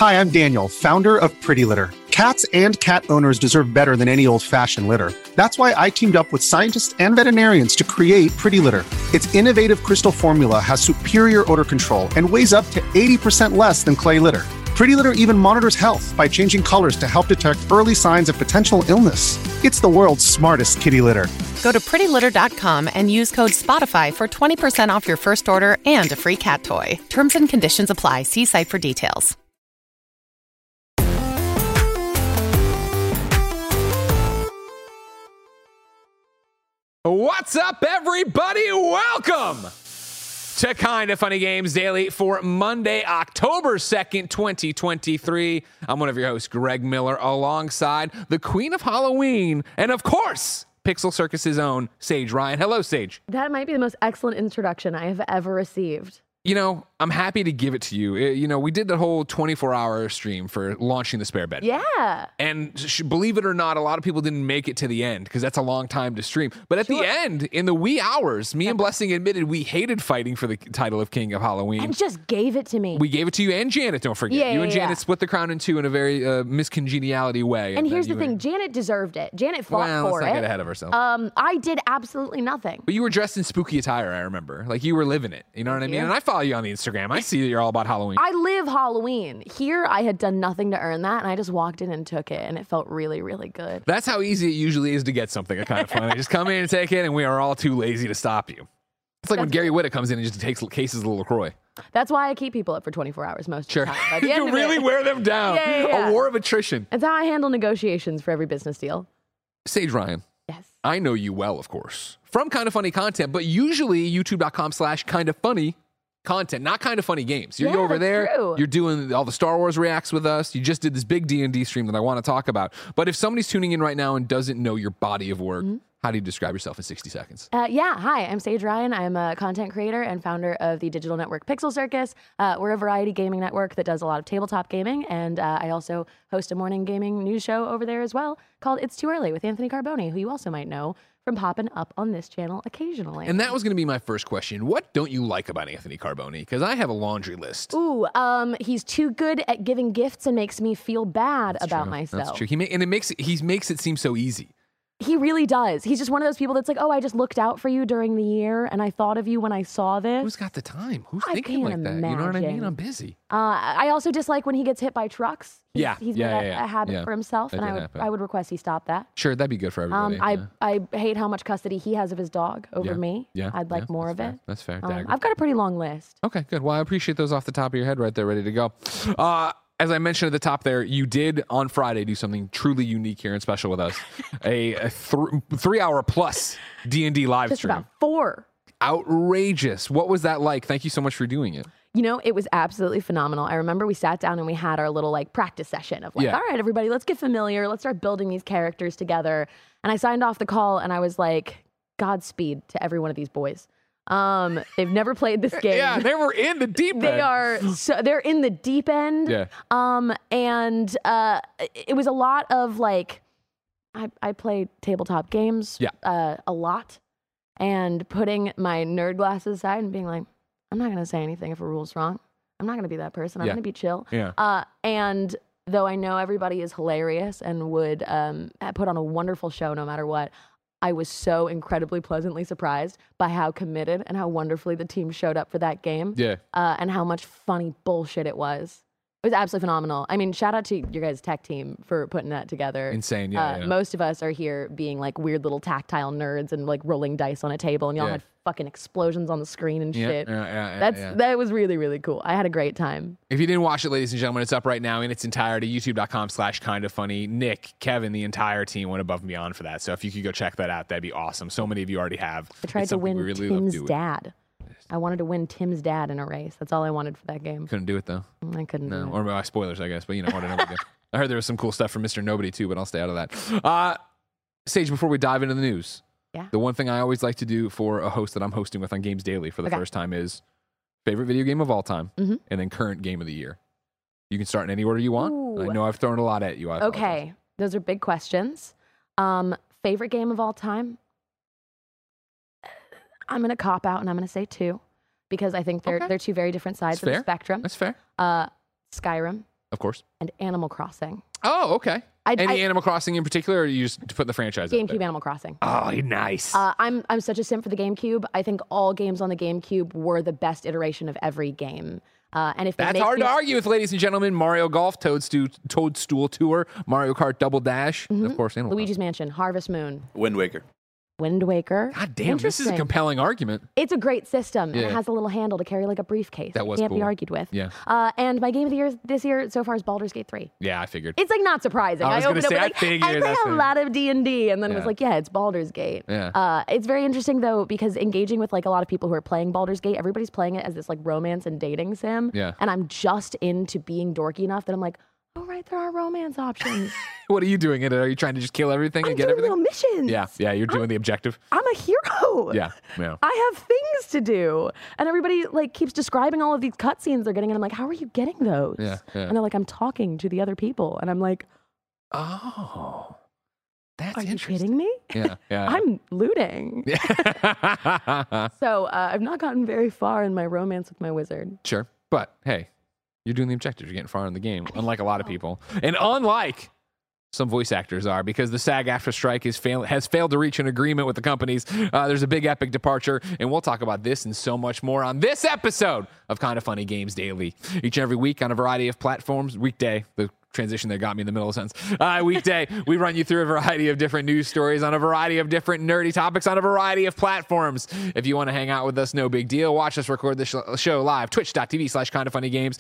Hi, I'm Daniel, founder of Pretty Litter. Cats and cat owners deserve better than any old-fashioned litter. That's why I teamed up with scientists and veterinarians to create Pretty Litter. Its innovative crystal formula has superior odor control and weighs up to 80% less than clay litter. Pretty Litter even monitors health by changing colors to help detect early signs of potential illness. It's the world's smartest kitty litter. Go to prettylitter.com and use code SPOTIFY for 20% off your first order and a free cat toy. Terms and conditions apply. See site for details. What's up, everybody? Welcome to Kinda Funny Games Daily for Monday, October 2nd, 2023. I'm one of your hosts, Greg Miller, alongside the Queen of Halloween, and of course, Pixel Circus's own Sage Ryan. Hello, Sage. That might be the most excellent introduction I have ever received. You know, I'm happy to give it to you. You know, we did the whole 24-hour stream for launching the spare bed. Yeah. And believe it or not, a lot of people didn't make it to the end because that's a long time to stream. But at the end, in the wee hours, me and Blessing admitted we hated fighting for the title of King of Halloween. And just gave it to me. We gave it to you and Janet, don't forget. Yeah, you and Janet yeah. split the crown in two in a very miscongeniality way. And here's the thing, Janet deserved it. Janet fought for let's not it. get ahead of ourselves. I did absolutely nothing. But you were dressed in spooky attire, I remember. Like, you were living it. You know what I mean? And I follow you on the Instagram. I see that you're all about Halloween. I live Halloween. Here, I had done nothing to earn that, and I just walked in and took it, and it felt really, really good. That's how easy it usually is to get something kind of funny. Just come in and take it, and we are all too lazy to stop you. It's like when Gary Whitta comes in and just takes cases of LaCroix. That's why I keep people up for 24 hours most of the time. By the end You of really it, wear them down. Yeah. A war of attrition. That's how I handle negotiations for every business deal. Sage Ryan. Yes. I know you well, of course, from Kinda Funny content, but usually youtube.com/kindafunny content, not Kinda Funny games. You're over there, true. You're doing all the Star Wars reacts with us. You just did this big D&D stream that I want to talk about. But if somebody's tuning in right now and doesn't know your body of work, how do you describe yourself in 60 seconds? Hi, I'm Sage Ryan. I'm a content creator and founder of the digital network Pixel Circus. We're a variety gaming network that does a lot of tabletop gaming, and I also host a morning gaming news show over there as well called It's Too Early with Anthony Carboni, who you also might know from popping up on this channel occasionally. And that was going to be my first question. What don't you like about Anthony Carboni? Because I have a laundry list. Ooh, he's too good at giving gifts and makes me feel bad about myself. That's true. He makes it seem so easy. He really does. He's just one of those people that's like, oh, I just looked out for you during the year, and I thought of you when I saw this. Who's got the time? Who's I thinking can't like that? You know what I mean? imagine. I'm busy. I also dislike when he gets hit by trucks. He's made a habit Yeah, for himself, that and did happen. I would request he stop that. Sure, that'd be good for everybody. I hate how much custody he has of his dog over me. Yeah, I'd like more of it. That's fair. I've got a pretty long list. Okay, good. Well, I appreciate those off the top of your head right there, ready to go. As I mentioned at the top there, you did on Friday do something truly unique here and special with us. a 3-hour plus D&D live Just stream. about 4. Outrageous. What was that like? Thank you so much for doing it. You know, it was absolutely phenomenal. I remember we sat down and we had our little practice session of all right, everybody, let's get familiar. Let's start building these characters together. And I signed off the call and I was like, Godspeed to every one of these boys. They've never played this game. Yeah, they were in the deep end. They're in the deep end. Yeah. And it was a lot of I play tabletop games a lot, and putting my nerd glasses aside and being like, I'm not going to say anything if a rule's wrong. I'm not going to be that person. I'm going to be chill. Yeah. And though I know everybody is hilarious and would put on a wonderful show no matter what, I was so incredibly pleasantly surprised by how committed and how wonderfully the team showed up for that game. Yeah. And how much funny bullshit it was. It was absolutely phenomenal. I mean, shout out to your guys' tech team for putting that together. Insane, yeah. Most of us are here being weird little tactile nerds and rolling dice on a table, and y'all had fucking explosions on the screen and shit. That was really, really cool. I had a great time. If you didn't watch it, ladies and gentlemen, it's up right now in its entirety. YouTube.com/kindafunny. Nick, Kevin, the entire team went above and beyond for that. So if you could go check that out, that'd be awesome. So many of you already have. I tried to win Tim's dad. I wanted to win Tim's dad in a race. That's all I wanted for that game. Couldn't do it, though. I couldn't do it. Or spoilers, I guess. But, whatever. I heard there was some cool stuff from Mr. Nobody, too, but I'll stay out of that. Sage, before we dive into the news, the one thing I always like to do for a host that I'm hosting with on Games Daily for the first time is favorite video game of all time, and then current game of the year. You can start in any order you want. Ooh. I know I've thrown a lot at you. Okay. Those are big questions. Favorite game of all time? I'm going to cop out and I'm going to say 2 because I think they're two very different sides of the spectrum. That's fair. Skyrim. Of course. And Animal Crossing. Oh, okay. Any Animal Crossing in particular, or you just put the franchise out there? GameCube Animal Crossing. Oh, nice. I'm such a simp for the GameCube. I think all games on the GameCube were the best iteration of every game. And if that's hard to argue with, ladies and gentlemen. Mario Golf, Toadstool Tour, Mario Kart Double Dash, and of course, Luigi's Mansion, Harvest Moon, Wind Waker. God damn, this is a compelling argument. It's a great system, and it has a little handle to carry like a briefcase. That was Can't cool. be argued with. Yeah. And my game of the year this year so far is Baldur's Gate 3. Yeah, I figured. It's like not surprising. I was going to say, I play a lot of D&D, and then it was like, yeah, it's Baldur's Gate. Yeah. It's very interesting though, because engaging with like a lot of people who are playing Baldur's Gate, everybody's playing it as this like romance and dating sim. Yeah. And I'm just into being dorky enough that I'm like, oh right, there are romance options. What are you doing in it? Are you trying to just kill everything and get everything? I'm doing little missions. Yeah, you're doing the objective. I'm a hero. Yeah. I have things to do. And everybody like keeps describing all of these cutscenes they're getting, and I'm like, how are you getting those? Yeah. And they're like, I'm talking to the other people. And I'm like, oh, that's interesting. Are you kidding me? Yeah. I'm looting. Yeah. So I've not gotten very far in my romance with my wizard. Sure. But hey, you're doing the objective. You're getting far in the game, unlike a lot of people. And unlike some voice actors are, because the SAG-AFTRA strike has failed to reach an agreement with the companies. There's a big epic departure, and we'll talk about this and so much more on this episode of Kinda Funny Games Daily. Each and every week on a variety of platforms, weekday, the transition there got me in the middle of a sentence. Weekday, we run you through a variety of different news stories on a variety of different nerdy topics on a variety of platforms. If you want to hang out with us, no big deal. Watch us record the show live, twitch.tv/kindafunnygames,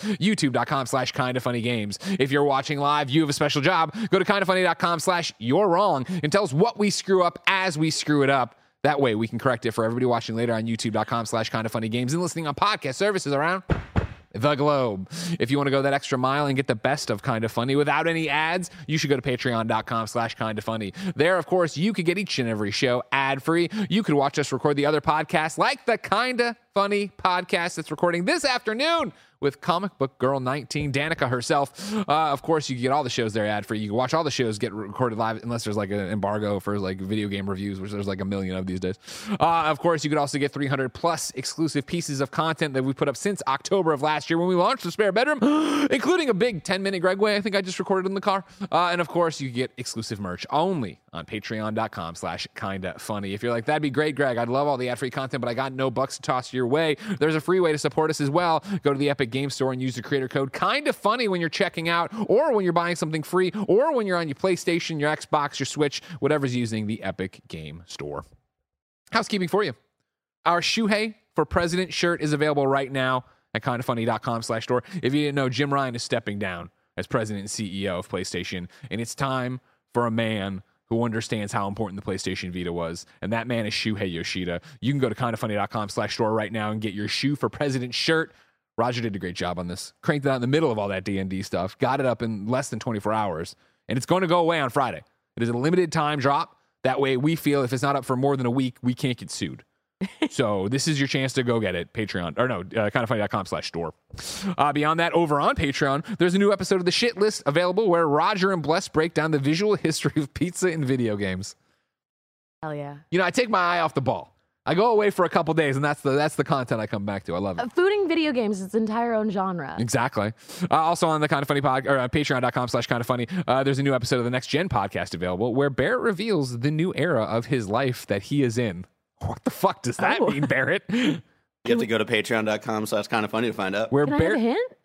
youtube.com/kindafunnygames. If you're watching live, you have a special job. Go to kindafunny.com/you're wrong and tell us what we screw up as we screw it up. That way we can correct it for everybody watching later on youtube.com/kindafunnygames and listening on podcast services around the globe. If you want to go that extra mile and get the best of Kinda Funny without any ads, you should go to patreon.com/kindafunny. There, of course, you could get each and every show ad-free. You could watch us record the other podcasts, like the Kinda Funny podcast that's recording this afternoon with Comic Book Girl 19, Danica herself. Of course, you can get all the shows there ad-free. You can watch all the shows get recorded live, unless there's like an embargo for like video game reviews, which there's like a million of these days. Of course, you could also get 300 plus exclusive pieces of content that we put up since October of last year when we launched the Spare Bedroom, including a big 10-minute Gregway I think I just recorded in the car. And of course, you get exclusive merch only on patreon.com/kindafunny. If you're like, that'd be great, Greg, I'd love all the ad-free content, but I got no bucks to toss your way, there's a free way to support us as well. Go to the Epic Game Store and use the creator code KINDAFUNNY when you're checking out, or when you're buying something free, or when you're on your PlayStation, your Xbox, your Switch, whatever's using the Epic Game Store. Housekeeping for you. Our Shuhei for President shirt is available right now at kindafunny.com/store. If you didn't know, Jim Ryan is stepping down as president and CEO of PlayStation, and it's time for a man who understands how important the PlayStation Vita was, and that man is Shuhei Yoshida. You can go to kindafunny.com/store right now and get your Shoe for President shirt. Roger did a great job on this. Cranked it out in the middle of all that D&D stuff. Got it up in less than 24 hours. And it's going to go away on Friday. It is a limited time drop. That way we feel if it's not up for more than a week, we can't get sued. So this is your chance to go get it. Patreon, or no, kindafunny.com/store. Beyond that, over on Patreon, there's a new episode of The Shit List available where Roger and Bless break down the visual history of pizza in video games. Hell yeah. You know, I take my eye off the ball. I go away for a couple days, and that's the content I come back to. I love it. Fooding video games is its entire own genre. Exactly. Also on the Kinda Funny patreon.com/kindafunny, there's a new episode of the Next Gen podcast available where Barrett reveals the new era of his life that he is in. What the fuck does that mean, Barrett? You have to go to patreon.com/kindafunny to find out. Where Can Barrett I have a hint?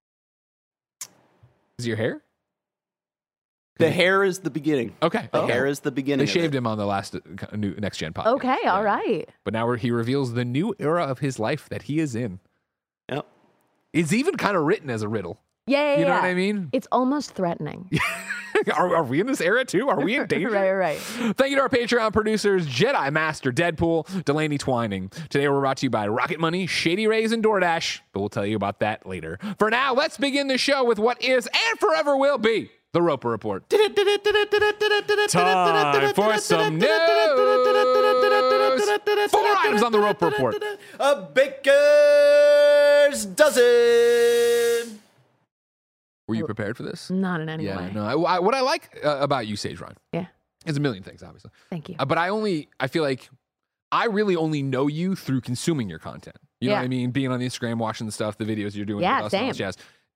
Is your hair? The hair is the beginning. Okay. The hair is the beginning. They shaved him on the last new Next Gen podcast. Okay, all right. But now he reveals the new era of his life that he is in. Yep. It's even kind of written as a riddle. Yeah. You know what I mean? It's almost threatening. Are we in this era too? Are we in danger? Right. Thank you to our Patreon producers, Jedi Master Deadpool, Delaney Twining. Today we're brought to you by Rocket Money, Shady Rays, and DoorDash, but we'll tell you about that later. For now, let's begin the show with what is and forever will be the Roper Report. Time for some news. 4 items on the Roper Report. A baker's dozen. Were you prepared for this? Not in any way. No. What I like about you, Sage Ryan, is a million things, obviously. Thank you. But I feel like I really only know you through consuming your content. You know what I mean? Being on Instagram, watching the stuff, the videos you're doing. Yeah, same. Jazz.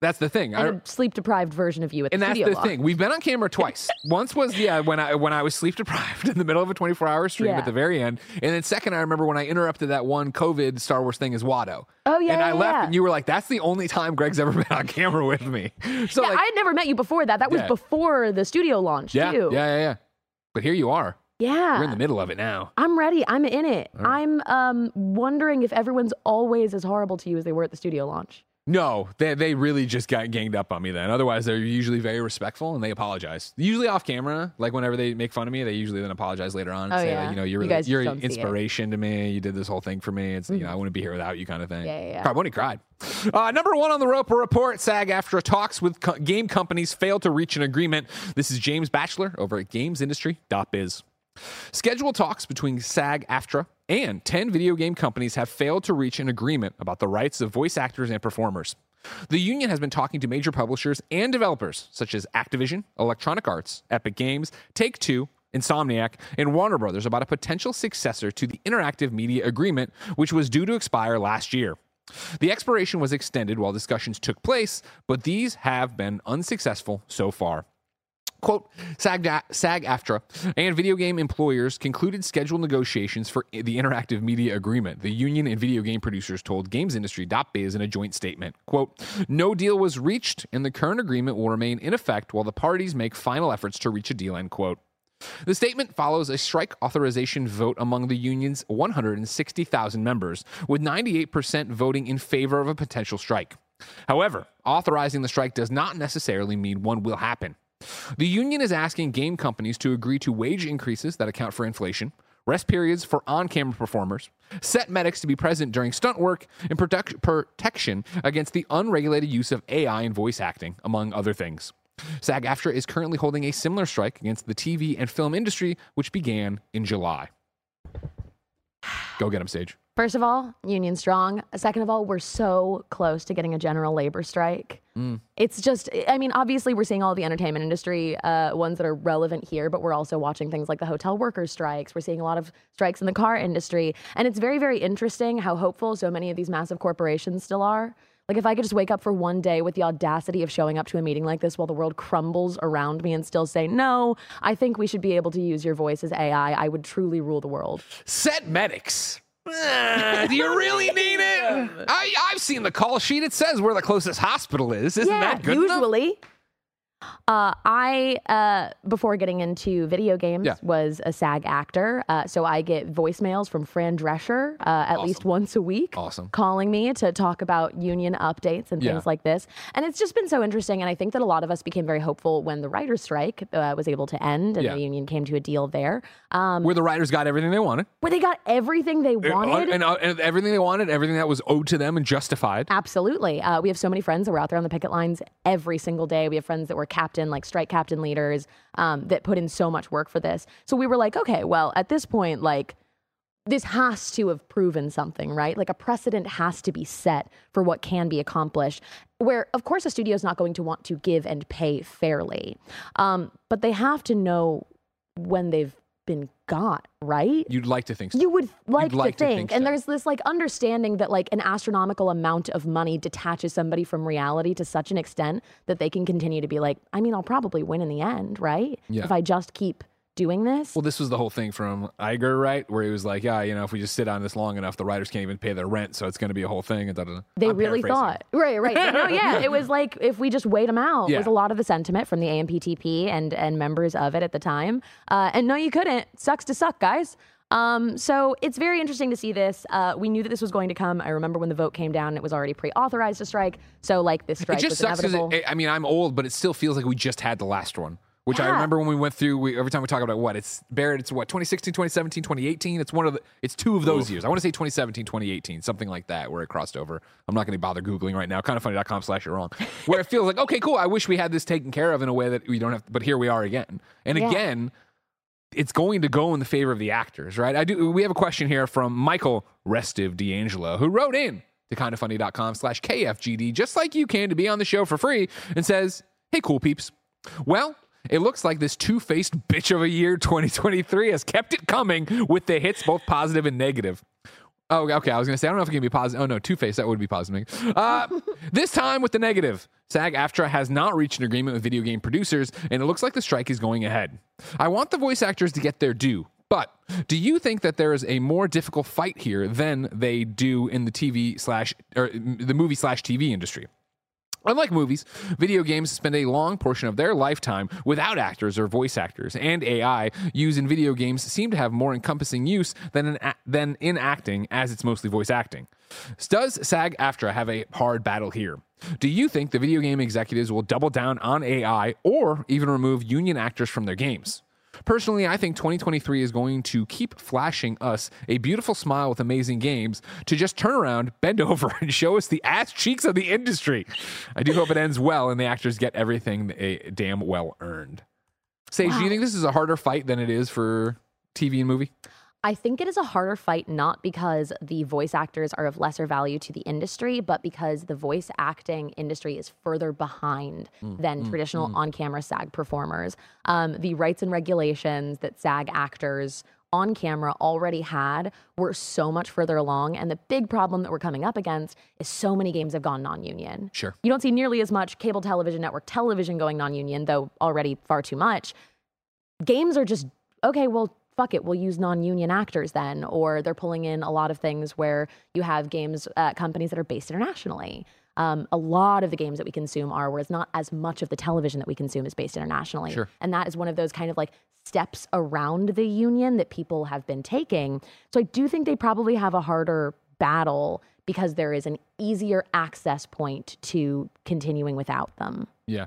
That's the thing. And a sleep-deprived version of you at the studio. And that's the thing. We've been on camera twice. Once was, when I was sleep-deprived in the middle of a 24-hour stream at the very end. And then second, I remember when I interrupted that one COVID Star Wars thing as Watto. Oh, yeah, And I left, and you were like, that's the only time Greg's ever been on camera with me. So I had never met you before that. That was before the studio launch, too. Yeah. But here you are. Yeah. You're in the middle of it now. I'm ready. I'm in it. Right. I'm wondering if everyone's always as horrible to you as they were at the studio launch. No, they really just got ganged up on me then. Otherwise, they're usually very respectful and they apologize. Usually off camera, like whenever they make fun of me, they usually then apologize later on and say, like, you're an inspiration to me. You did this whole thing for me. It's I wouldn't be here without you, kind of thing. Yeah. Probably cried. Number one on the Roper Report: SAG-AFTRA talks with game companies failed to reach an agreement. This is James Batchelor over at GamesIndustry.biz. Scheduled talks between SAG-AFTRA and 10 video game companies have failed to reach an agreement about the rights of voice actors and performers. The union has been talking to major publishers and developers such as Activision, Electronic Arts, Epic Games, Take-Two, Insomniac, and Warner Brothers about a potential successor to the Interactive Media Agreement, which was due to expire last year. The expiration was extended while discussions took place, but these have been unsuccessful so far. Quote, SAG-AFTRA and video game employers concluded scheduled negotiations for the Interactive Media Agreement, the union and video game producers told GamesIndustry.biz in a joint statement. Quote, no deal was reached, and the current agreement will remain in effect while the parties make final efforts to reach a deal, end quote. The statement follows a strike authorization vote among the union's 160,000 members, with 98% voting in favor of a potential strike. However, authorizing the strike does not necessarily mean one will happen. The union is asking game companies to agree to wage increases that account for inflation, rest periods for on-camera performers, set medics to be present during stunt work, and protection against the unregulated use of AI in voice acting, among other things. SAG-AFTRA is currently holding a similar strike against the TV and film industry, which began in July. Go get them, Sage. First of all, union strong. Second of all, we're so close to getting a general labor strike. It's just, obviously we're seeing all the entertainment industry ones that are relevant here, but we're also watching things like the hotel workers strikes. We're seeing a lot of strikes in the car industry. And it's very, very interesting how hopeful so many of these massive corporations still are. Like, if I could just wake up for one day with the audacity of showing up to a meeting like this while the world crumbles around me and still say, no, I think we should be able to use your voice as AI, I would truly rule the world. Set medics. Do you really need it? I've seen the call sheet. It says where the closest hospital is. Isn't that good usually enough? I, before getting into video games, was a SAG actor. So I get voicemails from Fran Drescher at least once a week, calling me to talk about union updates and things like this. And it's just been so interesting. And I think that a lot of us became very hopeful when the writers' strike was able to end and the union came to a deal there. Where the writers got everything they wanted. Where they got everything they wanted. And everything they wanted, everything that was owed to them and justified. Absolutely. We have so many friends that were out there on the picket lines every single day. We have friends that were strike captain leaders that put in so much work for this. So we were like, okay, well, at this point, this has to have proven something, right? Like, a precedent has to be set for what can be accomplished, where, of course, a studio is not going to want to give and pay fairly. But they have to know when they've been got, right? You'd like to think so. You would like to think. And so. There's this understanding that an astronomical amount of money detaches somebody from reality to such an extent that they can continue to be I'll probably win in the end, right? Yeah. If I just keep doing this. Well, this was the whole thing from Iger, right? Where he was like, if we just sit on this long enough, the writers can't even pay their rent, so it's going to be a whole thing. And they really thought. Right. No, it was like, if we just wait them out, was a lot of the sentiment from the AMPTP and members of it at the time. And no, you couldn't. Sucks to suck, guys. So it's very interesting to see this. We knew that this was going to come. I remember when the vote came down, it was already pre-authorized to strike. So this strike was inevitable. I'm old, but it still feels like we just had the last one. Which I remember when we went through, every time we talk about it's 2016, 2017, 2018. It's two of those years. I want to say 2017, 2018, something like that, where it crossed over. I'm not going to bother Googling right now. Kindoffunny.com/you're wrong. Where it feels like, okay, cool. I wish we had this taken care of in a way that we don't have, but here we are again. And again, it's going to go in the favor of the actors, right? We have a question here from Michael Restive D'Angelo, who wrote in to kindoffunny.com/KFGD, just like you can, to be on the show for free, and says, hey, cool peeps. Well, it looks like this two-faced bitch of a year 2023 has kept it coming with the hits, both positive and negative. Oh, okay. I was going to say, I don't know if it can be positive. Oh, no, two-faced. That would be positive. This time with the negative. SAG-AFTRA has not reached an agreement with video game producers, and it looks like the strike is going ahead. I want the voice actors to get their due, but do you think that there is a more difficult fight here than they do in the the movie/TV industry? Unlike movies, video games spend a long portion of their lifetime without actors or voice actors, and AI used in video games seem to have more encompassing use than in acting, as it's mostly voice acting. Does SAG-AFTRA have a hard battle here? Do you think the video game executives will double down on AI or even remove union actors from their games? Personally, I think 2023 is going to keep flashing us a beautiful smile with amazing games to just turn around, bend over, and show us the ass cheeks of the industry. I do hope it ends well and the actors get everything they damn well earned. Sage, do you think this is a harder fight than it is for TV and movie? I think it is a harder fight, not because the voice actors are of lesser value to the industry, but because the voice acting industry is further behind than traditional on-camera SAG performers. The rights and regulations that SAG actors on camera already had were so much further along. And the big problem that we're coming up against is so many games have gone non-union. Sure. You don't see nearly as much cable television, network television going non-union, though already far too much. Games are just, okay, well, fuck it, we'll use non-union actors then. Or they're pulling in a lot of things where you have games companies that are based internationally. A lot of the games that we consume are where it's not as much of the television that we consume is based internationally. Sure. And that is one of those kind of like steps around the union that people have been taking. So I do think they probably have a harder battle because there is an easier access point to continuing without them. Yeah.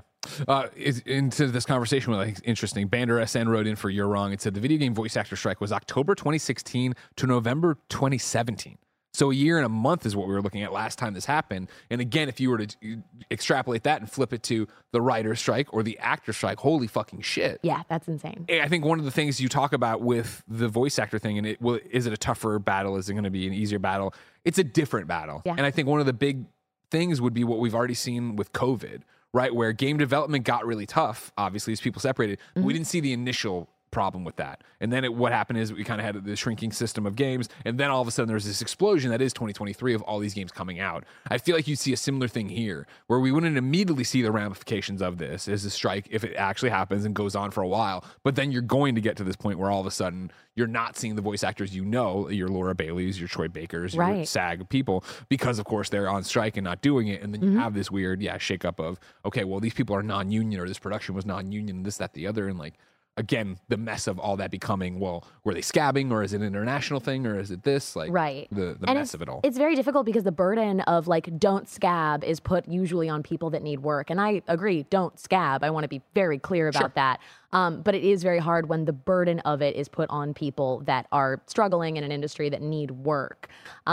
Into this conversation, was like interesting. Bander SN wrote in for You're Wrong. It said the video game voice actor strike was October 2016 to November 2017. So a year and a month is what we were looking at last time this happened. And again, if you were to extrapolate that and flip it to the writer's strike or the actor strike, holy fucking shit. Yeah, that's insane. I think one of the things you talk about with the voice actor thing, and is it a tougher battle? Is it going to be an easier battle? It's a different battle. Yeah. And I think one of the big things would be what we've already seen with COVID, right? Where game development got really tough, obviously, as people separated. We didn't see the initial problem with that. And then what happened is we kind of had the shrinking system of games. And then all of a sudden there's this explosion that is 2023 of all these games coming out. I feel like you'd see a similar thing here where we wouldn't immediately see the ramifications of this as a strike if it actually happens and goes on for a while. But then you're going to get to this point where all of a sudden you're not seeing the voice actors, your Laura Baileys, your Troy Bakers, your SAG people, because of course they're on strike and not doing it. And then you have this weird, shakeup of, okay, well, these people are non-union or this production was non-union, this, that, the other. And like, again, the mess of all that becoming, well, were they scabbing or is it an international thing or is it this? Like, the mess of it all. It's very difficult because the burden of like, don't scab is put usually on people that need work. And I agree, don't scab. I want to be very clear about that. But it is very hard when the burden of it is put on people that are struggling in an industry that need work.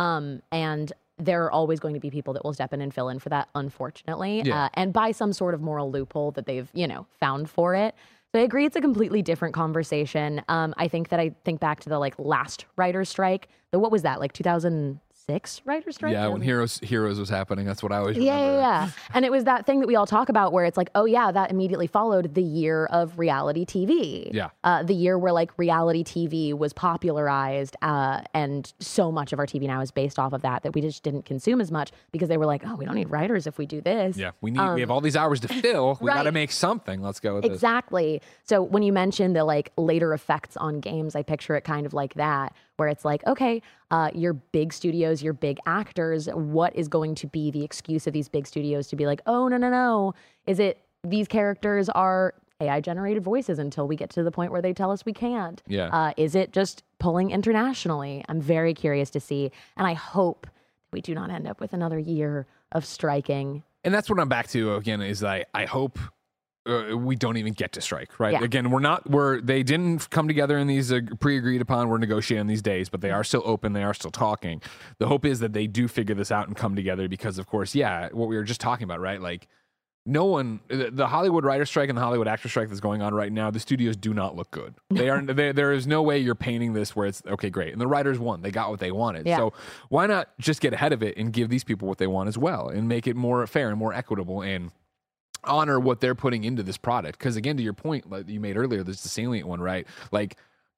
And there are always going to be people that will step in and fill in for that, unfortunately, and by some sort of moral loophole that they've, found for it. So I agree it's a completely different conversation. I think back to the like last writer's strike. What was that, like 2006 writer's strike? Yeah, when Heroes was happening. That's what I always remember. Yeah. And it was that thing that we all talk about where it's like, oh yeah, that immediately followed the year of reality TV. Yeah. The year where like reality TV was popularized and so much of our TV now is based off of that we just didn't consume as much because they were like, oh, we don't need writers if we do this. Yeah, we have all these hours to fill. We got to make something. Let's go with this. Exactly. So when you mentioned the like later effects on games, I picture it kind of like that, where it's like, okay, your big studios, your big actors, what is going to be the excuse of these big studios to be like, oh, no. Is it these characters are AI-generated voices until we get to the point where they tell us we can't? Yeah. Is it just pulling internationally? I'm very curious to see. And I hope we do not end up with another year of striking. And that's what I'm back to again, is I hope we don't even get to strike, right? Yeah. Again, they didn't come together in these pre-agreed upon, we're negotiating these days, but they are still open, they are still talking. The hope is that they do figure this out and come together because, of course, what we were just talking about, right? Like, no one, the Hollywood writer strike and the Hollywood actor strike that's going on right now, the studios do not look good. There is no way you're painting this where it's, okay, great. And the writers won. They got what they wanted. Yeah. So why not just get ahead of it and give these people what they want as well and make it more fair and more equitable and honor what they're putting into this product? Because again, to your point like you made earlier, there's the salient one, right? Like,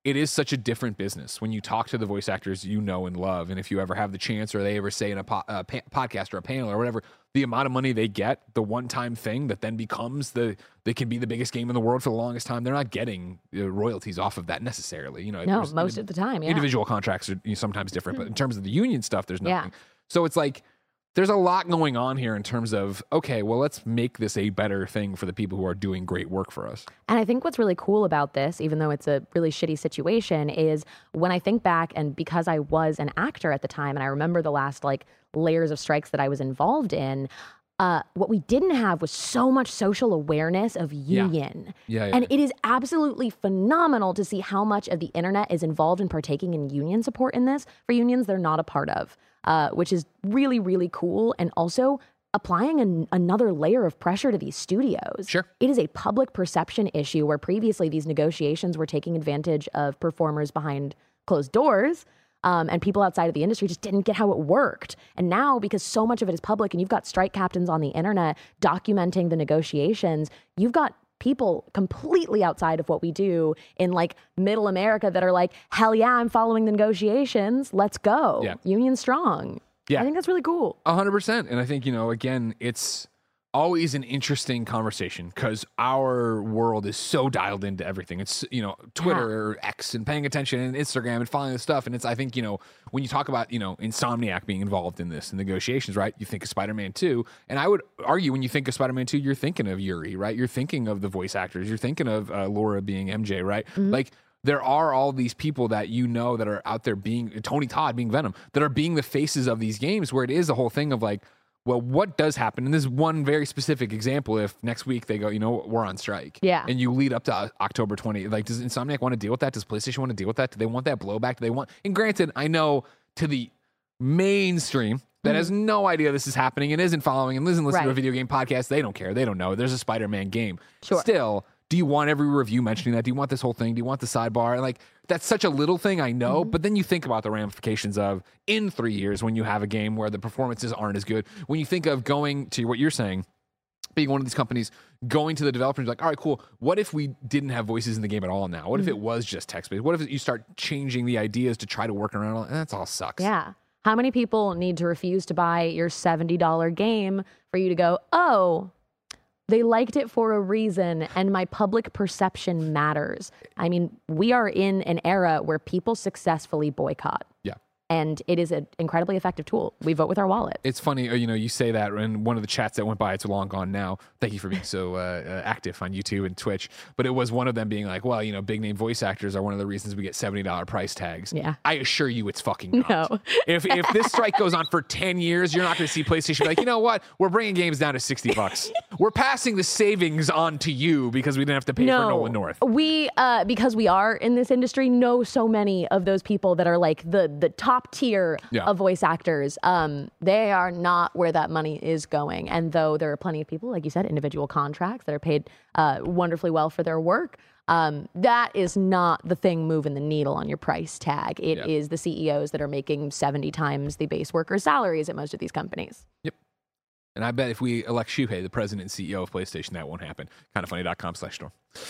it is such a different business when you talk to the voice actors you know and love. And if you ever have the chance or they ever say in a podcast or a panel or whatever, the amount of money they get, the one-time thing that then becomes they can be the biggest game in the world for the longest time. They're not getting royalties off of that necessarily. No, most of the time, yeah. Individual contracts are sometimes different, but in terms of the union stuff, there's nothing. Yeah. So it's like, there's a lot going on here in terms of, okay, well, let's make this a better thing for the people who are doing great work for us. And I think what's really cool about this, even though it's a really shitty situation, is when I think back, and because I was an actor at the time, and I remember the last layers of strikes that I was involved in, what we didn't have was so much social awareness of union. Yeah. And it is absolutely phenomenal to see how much of the internet is involved in partaking in union support in this for unions they're not a part of. Which is really, really cool, and also applying another layer of pressure to these studios. Sure. It is a public perception issue where previously these negotiations were taking advantage of performers behind closed doors, and people outside of the industry just didn't get how it worked. And now, because so much of it is public, and you've got strike captains on the internet documenting the negotiations, you've got people completely outside of what we do in middle America that are like, hell yeah, I'm following the negotiations. Let's go. Yeah. Union strong. Yeah. I think that's really cool. 100%. And I think, again, it's always an interesting conversation because our world is so dialed into everything. It's, Twitter or X and paying attention and Instagram and following this stuff. And it's, I think, when you talk about, Insomniac being involved in this, in negotiations, right? You think of Spider-Man 2. And I would argue when you think of Spider-Man 2, you're thinking of Yuri, right? You're thinking of the voice actors. You're thinking of Laura being MJ, right? Mm-hmm. There are all these people that that are out there being, Tony Todd being Venom, that are being the faces of these games where it is a whole thing of well, what does happen? And this is one very specific example. If next week they go, we're on strike. Yeah. And you lead up to October 20. Does Insomniac want to deal with that? Does PlayStation want to deal with that? Do they want that blowback? Do they want... And granted, I know to the mainstream that has no idea this is happening and isn't following and isn't listening to a video game podcast, they don't care. They don't know. There's a Spider-Man game. Sure. Still... Do you want every review mentioning that? Do you want this whole thing? Do you want the sidebar? That's such a little thing, I know, but then you think about the ramifications of in 3 years when you have a game where the performances aren't as good. When you think of going to what you're saying, being one of these companies, going to the developers, all right, cool. What if we didn't have voices in the game at all now? What if it was just text-based? What if you start changing the ideas to try to work around it? That's all sucks. Yeah. How many people need to refuse to buy your $70 game for you to go, oh, they liked it for a reason, and my public perception matters? I mean, we are in an era where people successfully boycott. Yeah. And it is an incredibly effective tool. We vote with our wallet. It's funny, you say that in one of the chats that went by, it's long gone now. Thank you for being so active on YouTube and Twitch. But it was one of them being like, well, big name voice actors are one of the reasons we get $70 price tags. Yeah. I assure you it's fucking not. No. If this strike goes on for 10 years, you're not going to see PlayStation be like, you know what? We're bringing games down to $60. We're passing the savings on to you because we didn't have to pay for Nolan North. We, because we are in this industry, know so many of those people that are the top tier of voice actors. They are not where that money is going. And though there are plenty of people, like you said, individual contracts that are paid wonderfully well for their work, that is not the thing moving the needle on your price tag. It is the CEOs that are making 70 times the base workers' salaries at most of these companies. Yep. And I bet if we elect Shuhei, the president and CEO of PlayStation, that won't happen. Kindafunny.com/storm.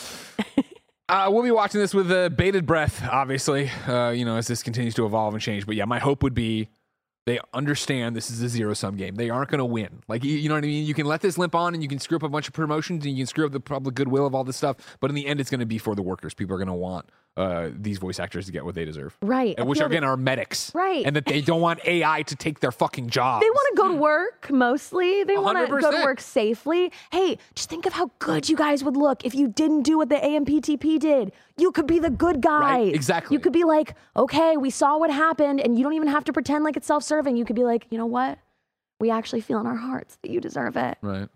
We'll be watching this with bated breath, obviously, as this continues to evolve and change. But yeah, my hope would be they understand this is a zero-sum game. They aren't going to win. You know what I mean? You can let this limp on and you can screw up a bunch of promotions and you can screw up the public goodwill of all this stuff. But in the end, it's going to be for the workers. People are going to want these voice actors to get what they deserve. Right. Which, again, are medics. Right. And that they don't want AI to take their fucking jobs. They want to go to work, mostly. They want to 100%. go to work safely. Hey, just think of how good you guys would look if you didn't do what the AMPTP did. You could be the good guys. Right, exactly. You could be like, okay, we saw what happened, and you don't even have to pretend like it's self-serving. You could be like, you know what? We actually feel in our hearts that you deserve it. Right.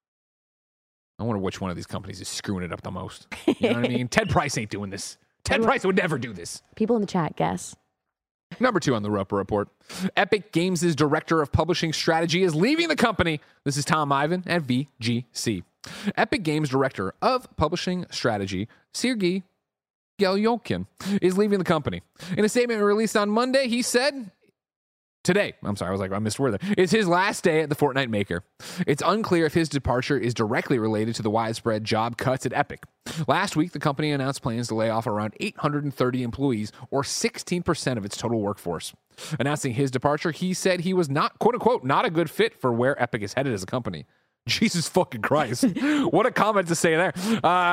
I wonder which one of these companies is screwing it up the most. You know what I mean? Ted Price ain't doing this. Ted Price would never do this. People in the chat, guess. Number 2 on the Roper Report. Epic Games' director of publishing strategy is leaving the company. This is Tom Ivan at VGC. Epic Games director of publishing strategy, Sergey Galyonkin, is leaving the company. In a statement released on Monday, he said... Today, I missed a word there, is his last day at the Fortnite maker. It's unclear if his departure is directly related to the widespread job cuts at Epic. Last week, the company announced plans to lay off around 830 employees, or 16% of its total workforce. Announcing his departure, he said he was not, quote unquote, not a good fit for where Epic is headed as a company. Jesus fucking Christ. What a comment to say there.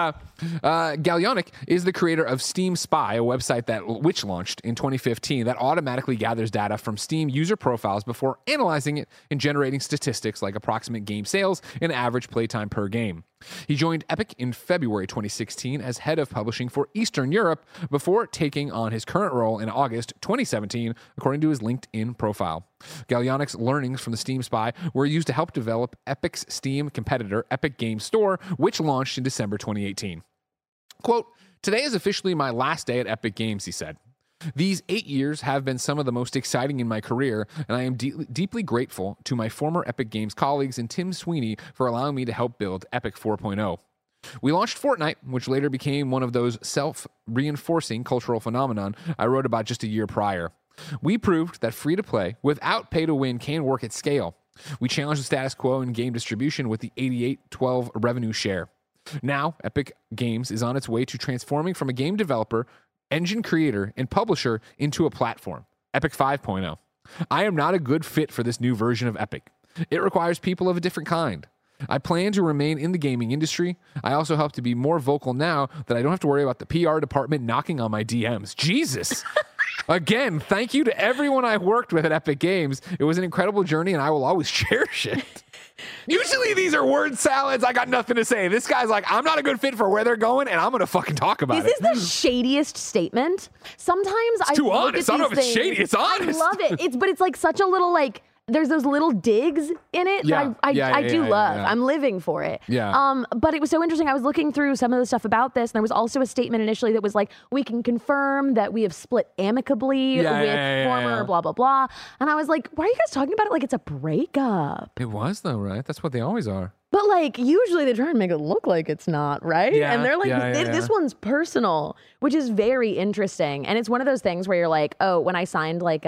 Gallionic is the creator of Steam Spy, a website which launched in 2015 that automatically gathers data from Steam user profiles before analyzing it and generating statistics like approximate game sales and average playtime per game. He joined Epic in February 2016 as head of publishing for Eastern Europe before taking on his current role in August 2017, according to his LinkedIn profile. Gallionic's learnings from the Steam Spy were used to help develop Epic's Steam competitor, Epic Games Store, which launched in December 2018. Quote, "Today is officially my last day at Epic Games," he said. "These 8 years have been some of the most exciting in my career, and I am deeply grateful to my former Epic Games colleagues and Tim Sweeney for allowing me to help build Epic 4.0. We launched Fortnite, which later became one of those self-reinforcing cultural phenomenon I wrote about just a year prior. We proved that free-to-play without pay-to-win can work at scale. We challenged the status quo in game distribution with the 88-12 revenue share. Now, Epic Games is on its way to transforming from a game developer, engine creator, and publisher into a platform, Epic 5.0. I am not a good fit for this new version of Epic. It requires people of a different kind. I plan to remain in the gaming industry. I also hope to be more vocal now that I don't have to worry about the PR department knocking on my DMs." Jesus. Again, thank you to everyone I worked with at Epic Games. It was an incredible journey, and I will always cherish it. Usually these are word salads. I got nothing to say. This guy's like, I'm not a good fit for where they're going, and I'm going to fucking talk about This it. is the shadiest statement. Sometimes It's too honest. I don't know if it's shady. It's honest. I love it. But it's like such a little like, there's those little digs in it that I do love. Yeah. I'm living for it. Yeah. But it was so interesting. I was looking through some of the stuff about this, and there was also a statement initially that was like, we can confirm that we have split amicably with former blah, blah, blah. And I was like, why are you guys talking about it like it's a breakup? It was, though, right? That's what they always are. But like, usually they try and make it look like it's not, right? Yeah, and they're like, this one's personal, which is very interesting. And it's one of those things where you're like, oh, when I signed like,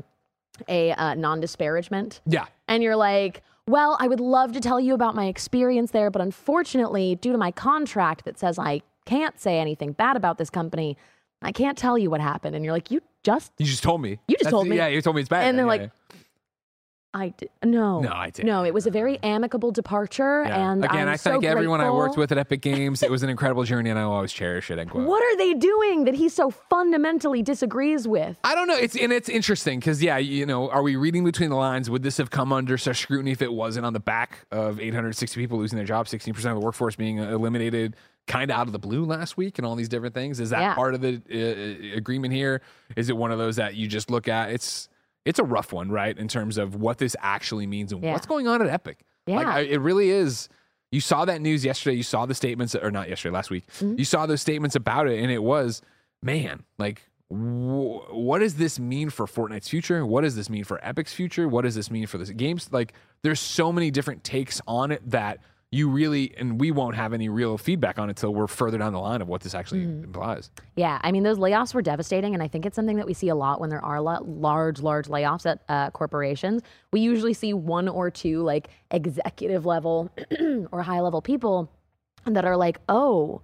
a non-disparagement. Yeah. And you're like, well, I would love to tell you about my experience there, but unfortunately, due to my contract that says I can't say anything bad about this company, I can't tell you what happened. And you're like, you just told me. You just told me. Yeah, you told me it's bad. And they're like, I did. No, I didn't. No, it was a very amicable departure. Yeah. And again, I thank so everyone I grateful. worked with at Epic Games. It was an incredible journey, and I will always cherish it. End quote. What are they doing that he so fundamentally disagrees with? I don't know. It's interesting because, are we reading between the lines? Would this have come under such scrutiny if it wasn't on the back of 860 people losing their jobs, 16% of the workforce being eliminated kind of out of the blue last week and all these different things? Is that part of the agreement here? Is it one of those that you just look at? It's a rough one, right? In terms of what this actually means and what's going on at Epic. Yeah. Like, it really is. You saw that news yesterday. You saw the statements, or not yesterday, last week. Mm-hmm. You saw those statements about it, and it was, man, like, what does this mean for Fortnite's future? What does this mean for Epic's future? What does this mean for the games? Like, there's so many different takes on it that you really, and we won't have any real feedback on it until we're further down the line of what this actually implies. Yeah, I mean, those layoffs were devastating, and I think it's something that we see a lot when there are large layoffs at corporations. We usually see one or two like executive level or high level people that are like, oh,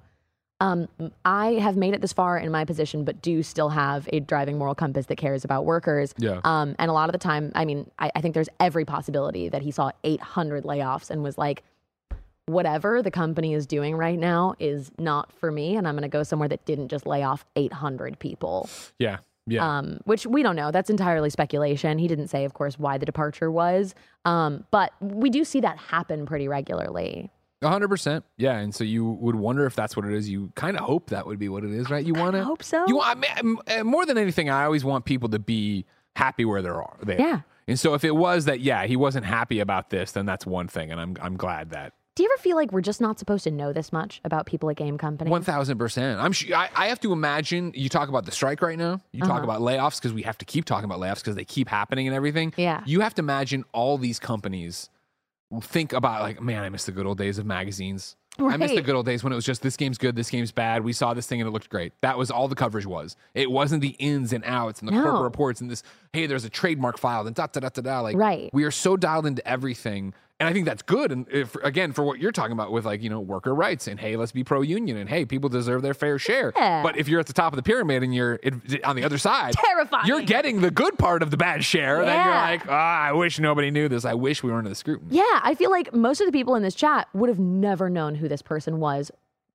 I have made it this far in my position, but do still have a driving moral compass that cares about workers. Yeah. And a lot of the time, I mean, I think there's every possibility that he saw 800 layoffs and was like, whatever the company is doing right now is not for me, and I'm going to go somewhere that didn't just lay off 800 people. Yeah. Which we don't know. That's entirely speculation. He didn't say, of course, why the departure was. But we do see that happen pretty regularly. 100%. Yeah. And so you would wonder if that's what it is. You kind of hope that would be what it is, right? You want to hope so. More than anything, I always want people to be happy where they are. Yeah. And so if it was that, he wasn't happy about this, then that's one thing. And I'm glad that. Do you ever feel like we're just not supposed to know this much about people at game companies? 1,000%. I'm sure. I have to imagine. You talk about the strike right now. You talk about layoffs because we have to keep talking about layoffs because they keep happening and everything. Yeah. You have to imagine all these companies think about like, man, I miss the good old days of magazines. Right. I miss the good old days when it was just this game's good, this game's bad. We saw this thing and it looked great. That was all the coverage was. It wasn't the ins and outs and the corporate reports and this. Hey, there's a trademark filed and da da da da da. Like, we are so dialed into everything. And I think that's good. And again, for what you're talking about with like, worker rights and hey, let's be pro-union and hey, people deserve their fair share. Yeah. But if you're at the top of the pyramid and you're on the other side, Terrifying. You're getting the good part of the bad share. Then you're like, I wish nobody knew this. I wish we weren't in the scrutiny. Yeah, I feel like most of the people in this chat would have never known who this person was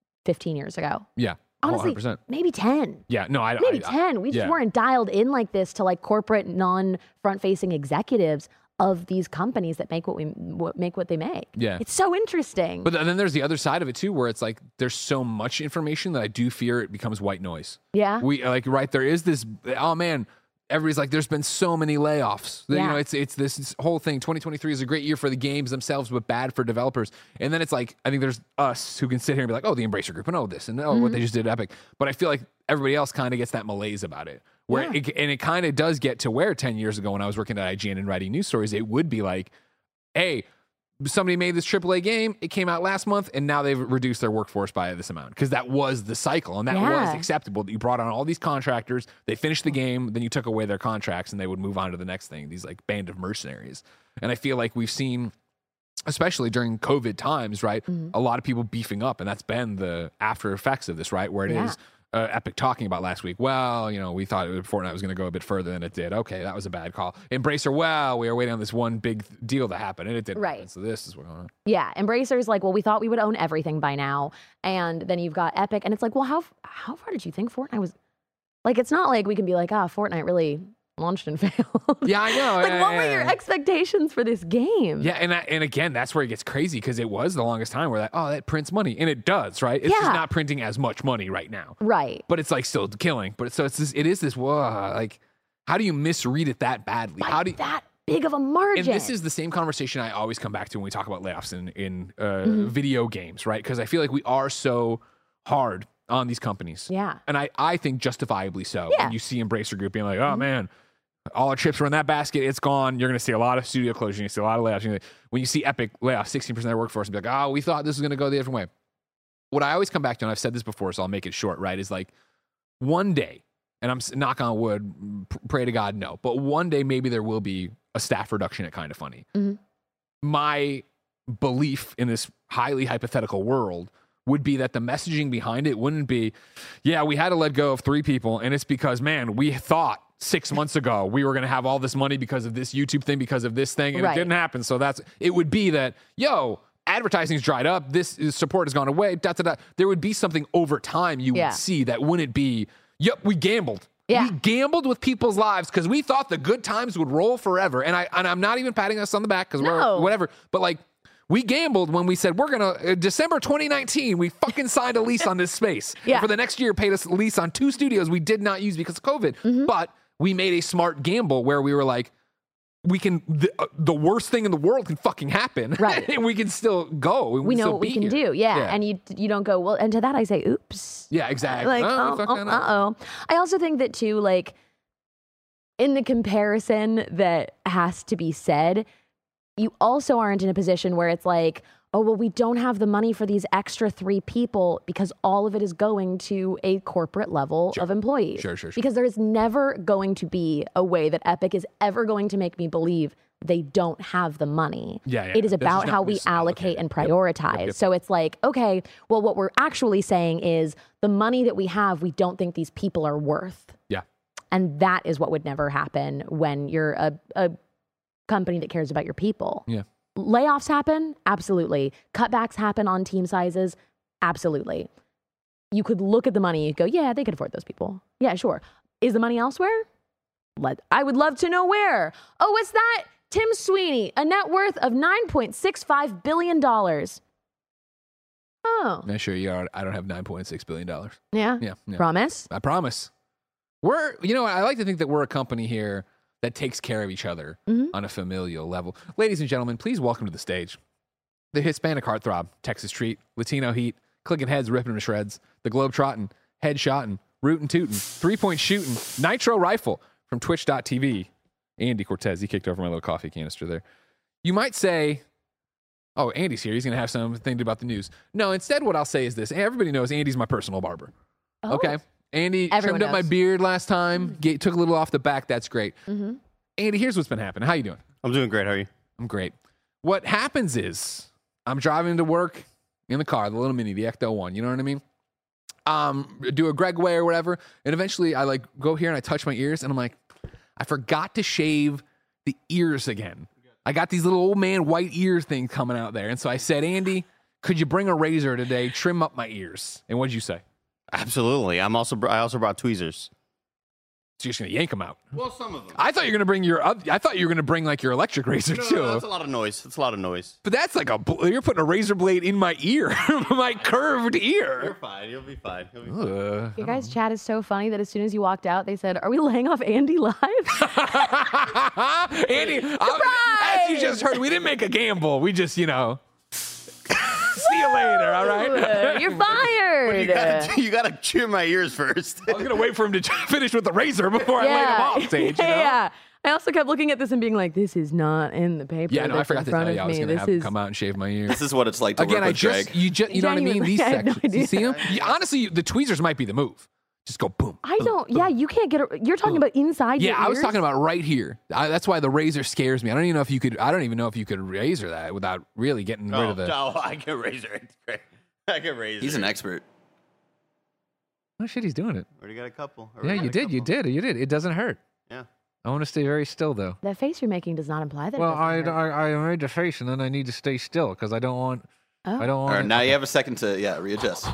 15 years ago. Yeah. Honestly, 100%. Maybe 10. Yeah, no, maybe 10. We just weren't dialed in like this to like corporate, non-front-facing executives of these companies that make what they make. Yeah. It's so interesting. But then there's the other side of it too, where it's like there's so much information that I do fear it becomes white noise. Yeah. There is this, oh man, everybody's like, there's been so many layoffs. Yeah. It's this whole thing. 2023 is a great year for the games themselves, but bad for developers. And then it's like, I think there's us who can sit here and be like, oh, the Embracer Group and oh, this and oh, what they just did at Epic. But I feel like everybody else kind of gets that malaise about it. It kind of does get to where 10 years ago when I was working at IGN and writing news stories, it would be like, hey, somebody made this AAA game, it came out last month, and now they've reduced their workforce by this amount. Because that was the cycle, and that was acceptable. You brought on all these contractors, they finished the game, then you took away their contracts, and they would move on to the next thing, these like band of mercenaries. And I feel like we've seen, especially during COVID times, right, a lot of people beefing up, and that's been the after effects of this, right, where it is Epic talking about last week, well, we thought Fortnite was going to go a bit further than it did. Okay, that was a bad call. Embracer, well, we were waiting on this one big deal to happen, and it didn't happen. So this is what's going on. Yeah, Embracer's like, well, we thought we would own everything by now. And then you've got Epic, and it's like, well, how far did you think Fortnite was? Like, it's not like we can be like, Fortnite really launched and failed. Yeah, I know. Like, what were your expectations for this game? Yeah, and again, that's where it gets crazy because it was the longest time where that prints money, and it does, right? It's just not printing as much money right now, right? But it's like still killing. But it is this. Like, how do you misread it that badly? Like how do you, that big of a margin? And this is the same conversation I always come back to when we talk about layoffs in video games, right? Because I feel like we are so hard on these companies. Yeah, and I think justifiably so. Yeah. When you see Embracer Group being like, oh man, all our chips were in that basket. It's gone. You're going to see a lot of studio closures. You're going to see a lot of layoffs. When you see Epic lay off 16% of their workforce and be like, oh, we thought this was going to go the different way. What I always come back to, and I've said this before, so I'll make it short, right, is like one day, and I'm knock on wood, pray to God, no, but one day maybe there will be a staff reduction at Kinda Funny. My belief in this highly hypothetical world would be that the messaging behind it wouldn't be, yeah, we had to let go of 3 people, and it's because, man, we thought 6 months ago we were going to have all this money because of this YouTube thing, because of this thing, and it didn't happen. So it would be that, advertising's dried up, this support has gone away, da-da-da. There would be something over time you would see that wouldn't be, yep, we gambled. Yeah. We gambled with people's lives because we thought the good times would roll forever. And I'm not even patting us on the back because we're whatever, but like, we gambled when we said we're going to, December 2019, we fucking signed a lease on this space. And for the next year, paid us a lease on 2 studios we did not use because of COVID. But we made a smart gamble where we were like, we can, the worst thing in the world can fucking happen. Right. And we can still go. We know what we can do. Yeah. And you don't go, well, and to that I say, oops. Yeah, exactly. Like, uh-oh. I also think that too, like, in the comparison that has to be said, you also aren't in a position where it's like, oh, well, we don't have the money for these extra 3 people because all of it is going to a corporate level of employees. Sure. Because there is never going to be a way that Epic is ever going to make me believe they don't have the money. It is about how we allocate and prioritize. Yep. So it's like, okay, well, what we're actually saying is the money that we have, we don't think these people are worth. Yeah. And that is what would never happen when you're a company that cares about your people. Yeah. Layoffs happen? Absolutely. Cutbacks happen on team sizes? Absolutely. You could look at the money and go, yeah, they could afford those people. Yeah, sure. Is the money elsewhere? I would love to know where. Oh, what's that? Tim Sweeney, a net worth of $9.65 billion. Oh. Yeah, sure you are. I don't have $9.6 billion. Yeah? Promise? I promise. I like to think that we're a company here that takes care of each other on a familial level. Ladies and gentlemen, please welcome to the stage the Hispanic heartthrob, Texas treat, Latino heat, clicking heads, ripping them to shreds, the globe-trotting, head-shotting, rootin' tootin', 3-point shooting, nitro rifle from twitch.tv, Andy Cortez. He kicked over my little coffee canister there. You might say, oh, Andy's here. He's going to have something about the news. No, instead what I'll say is this. Everybody knows Andy's my personal barber. Oh. Okay? Andy trimmed up my beard last time, took a little off the back. That's great. Andy, here's what's been happening. How you doing? I'm doing great. How are you? I'm great. what happens is I'm driving to work in the car, the little mini, the Ecto-1, you know what I mean? Do a Greg way or whatever, and eventually I like go here and I touch my ears, and I'm like, I forgot to shave the ears again. I got these little old man white ear things coming out there, and so I said, Andy, could you bring a razor today, trim up my ears? And what'd you say? Absolutely. I also brought tweezers. So you're just gonna yank them out? Well, some of them. I thought you were gonna bring like your electric razor too. No, that's a lot of noise. It's a lot of noise. But that's like you're putting a razor blade in my ear, my curved ear. You're fine. You'll be fine. Your guys' chat is so funny that as soon as you walked out, they said, "Are we laying off Andy live?" Andy, as you just heard, we didn't make a gamble. We just, see you later, all right? You're fired. You gotta chew my ears first. I was going to wait for him to finish with the razor before I laid him off stage. Yeah. I also kept looking at this and being like, this is not in the paper. Yeah, no, I forgot to tell you. I was going to have him is... come out and shave my ears. This is what it's like to work with Greg. You know what I mean? These sections. No you see them? Honestly, the tweezers might be the move. Just go boom. I don't. Boom. Yeah, you can't get. You're talking about inside. Yeah, your ears? I was talking about right here. That's why the razor scares me. I don't even know if you could razor that without really getting rid of it. No, I can razor it. I can razor. He's an expert. Oh shit, he's doing it. Already got a couple. Yeah, you did. It doesn't hurt. Yeah. I want to stay very still though. That face you're making does not imply that. Well, I made the face and then I need to stay still because I don't want. Oh. I don't want. All right, now you have a second to readjust.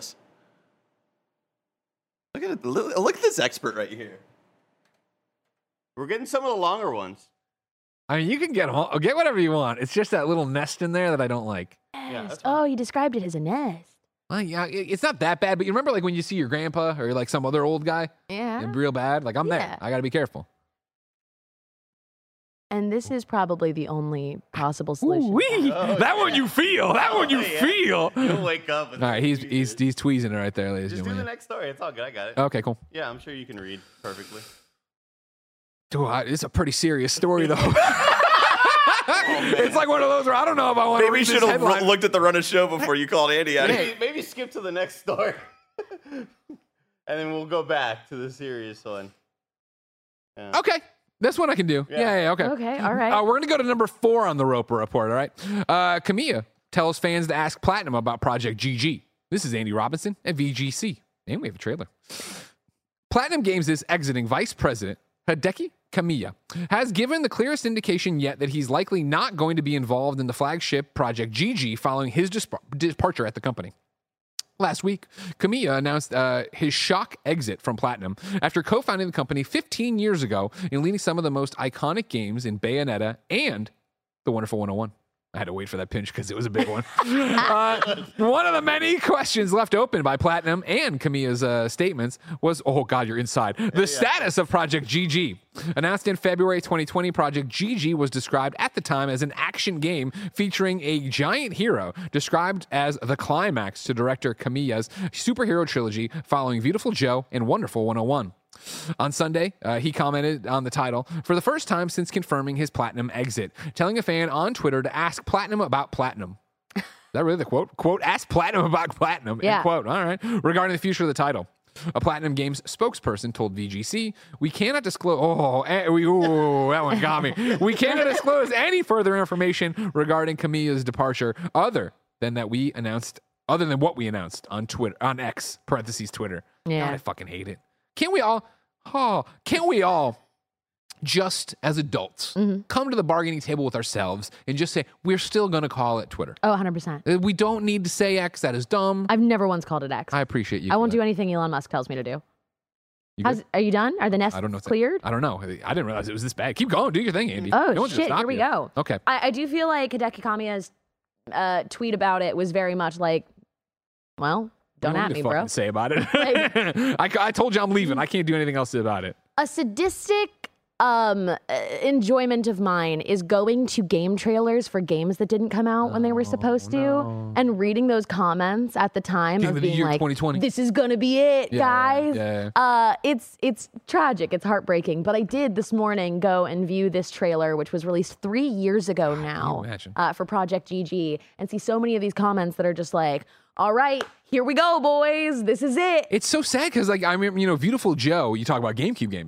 Look at it. Look at this expert right here. We're getting some of the longer ones. I mean, you can get whatever you want. It's just that little nest in there that I don't like. Nest. Yeah, you described it as a nest. Well, yeah, it's not that bad, but you remember like when you see your grandpa or like some other old guy? Yeah. Real bad? Like I'm there. I got to be careful. And this is probably the only possible solution. That one you feel. That one you feel. You'll wake up. All right, he's tweezing it right there, ladies and gentlemen. Just do the next story. It's all good. I got it. Okay, cool. Yeah, I'm sure you can read perfectly. Dude, it's a pretty serious story, though. It's like one of those where I don't know if I want to read this headline. Maybe you should have looked at the run of show before you called Andy out. Maybe skip to the next story. And then we'll go back to the serious one. Yeah. Okay. This one I can do. Yeah, okay. Okay, all right. We're going to go to number 4 on the Roper Report, all right? Kamiya tells fans to ask Platinum about Project GG. This is Andy Robinson at VGC. And we have a trailer. Platinum Games' exiting vice president, Hideki Kamiya, has given the clearest indication yet that he's likely not going to be involved in the flagship Project GG following his departure at the company. Last week, Kamiya announced his shock exit from Platinum after co-founding the company 15 years ago and leading some of the most iconic games in Bayonetta and The Wonderful 101. I had to wait for that pinch because it was a big one. One of the many questions left open by Platinum and Kamiya's statements was, oh God, you're inside. The status of Project GG. Announced in February 2020, Project GG was described at the time as an action game featuring a giant hero described as the climax to director Kamiya's superhero trilogy following Beautiful Joe and Wonderful 101. On Sunday, he commented on the title for the first time since confirming his Platinum exit, telling a fan on Twitter to ask Platinum about Platinum. Is that really the quote? Quote, ask Platinum about Platinum. Yeah. End quote. All right. Regarding the future of the title. A Platinum Games spokesperson told VGC, we cannot disclose... that one got me. We cannot disclose any further information regarding Kamiya's departure other than what we announced on Twitter, on X, parentheses Twitter. Yeah. God, I fucking hate it. Can't we all, just as adults, come to the bargaining table with ourselves and just say, we're still going to call it Twitter? Oh, 100%. We don't need to say X. That is dumb. I've never once called it X. I appreciate you. I won't do anything Elon Musk tells me to do. Are you done? Are the nests cleared? I don't know. I didn't realize it was this bad. Keep going. Do your thing, Andy. Oh, shit. Here we go. Okay. I do feel like Hideki Kamiya's tweet about it was very much like, well... Don't at me, bro. Say about it. I told you I'm leaving. I can't do anything else about it. A sadistic enjoyment of mine is going to game trailers for games that didn't come out when they were supposed to, and reading those comments at the time of being like, 2020. "This is gonna be it, guys." Yeah. It's tragic. It's heartbreaking. But I did this morning go and view this trailer, which was released 3 years ago now, for Project GG, and see so many of these comments that are just like, all right, here we go, boys. This is it. It's so sad because, like, I mean, Beautiful Joe, you talk about GameCube games.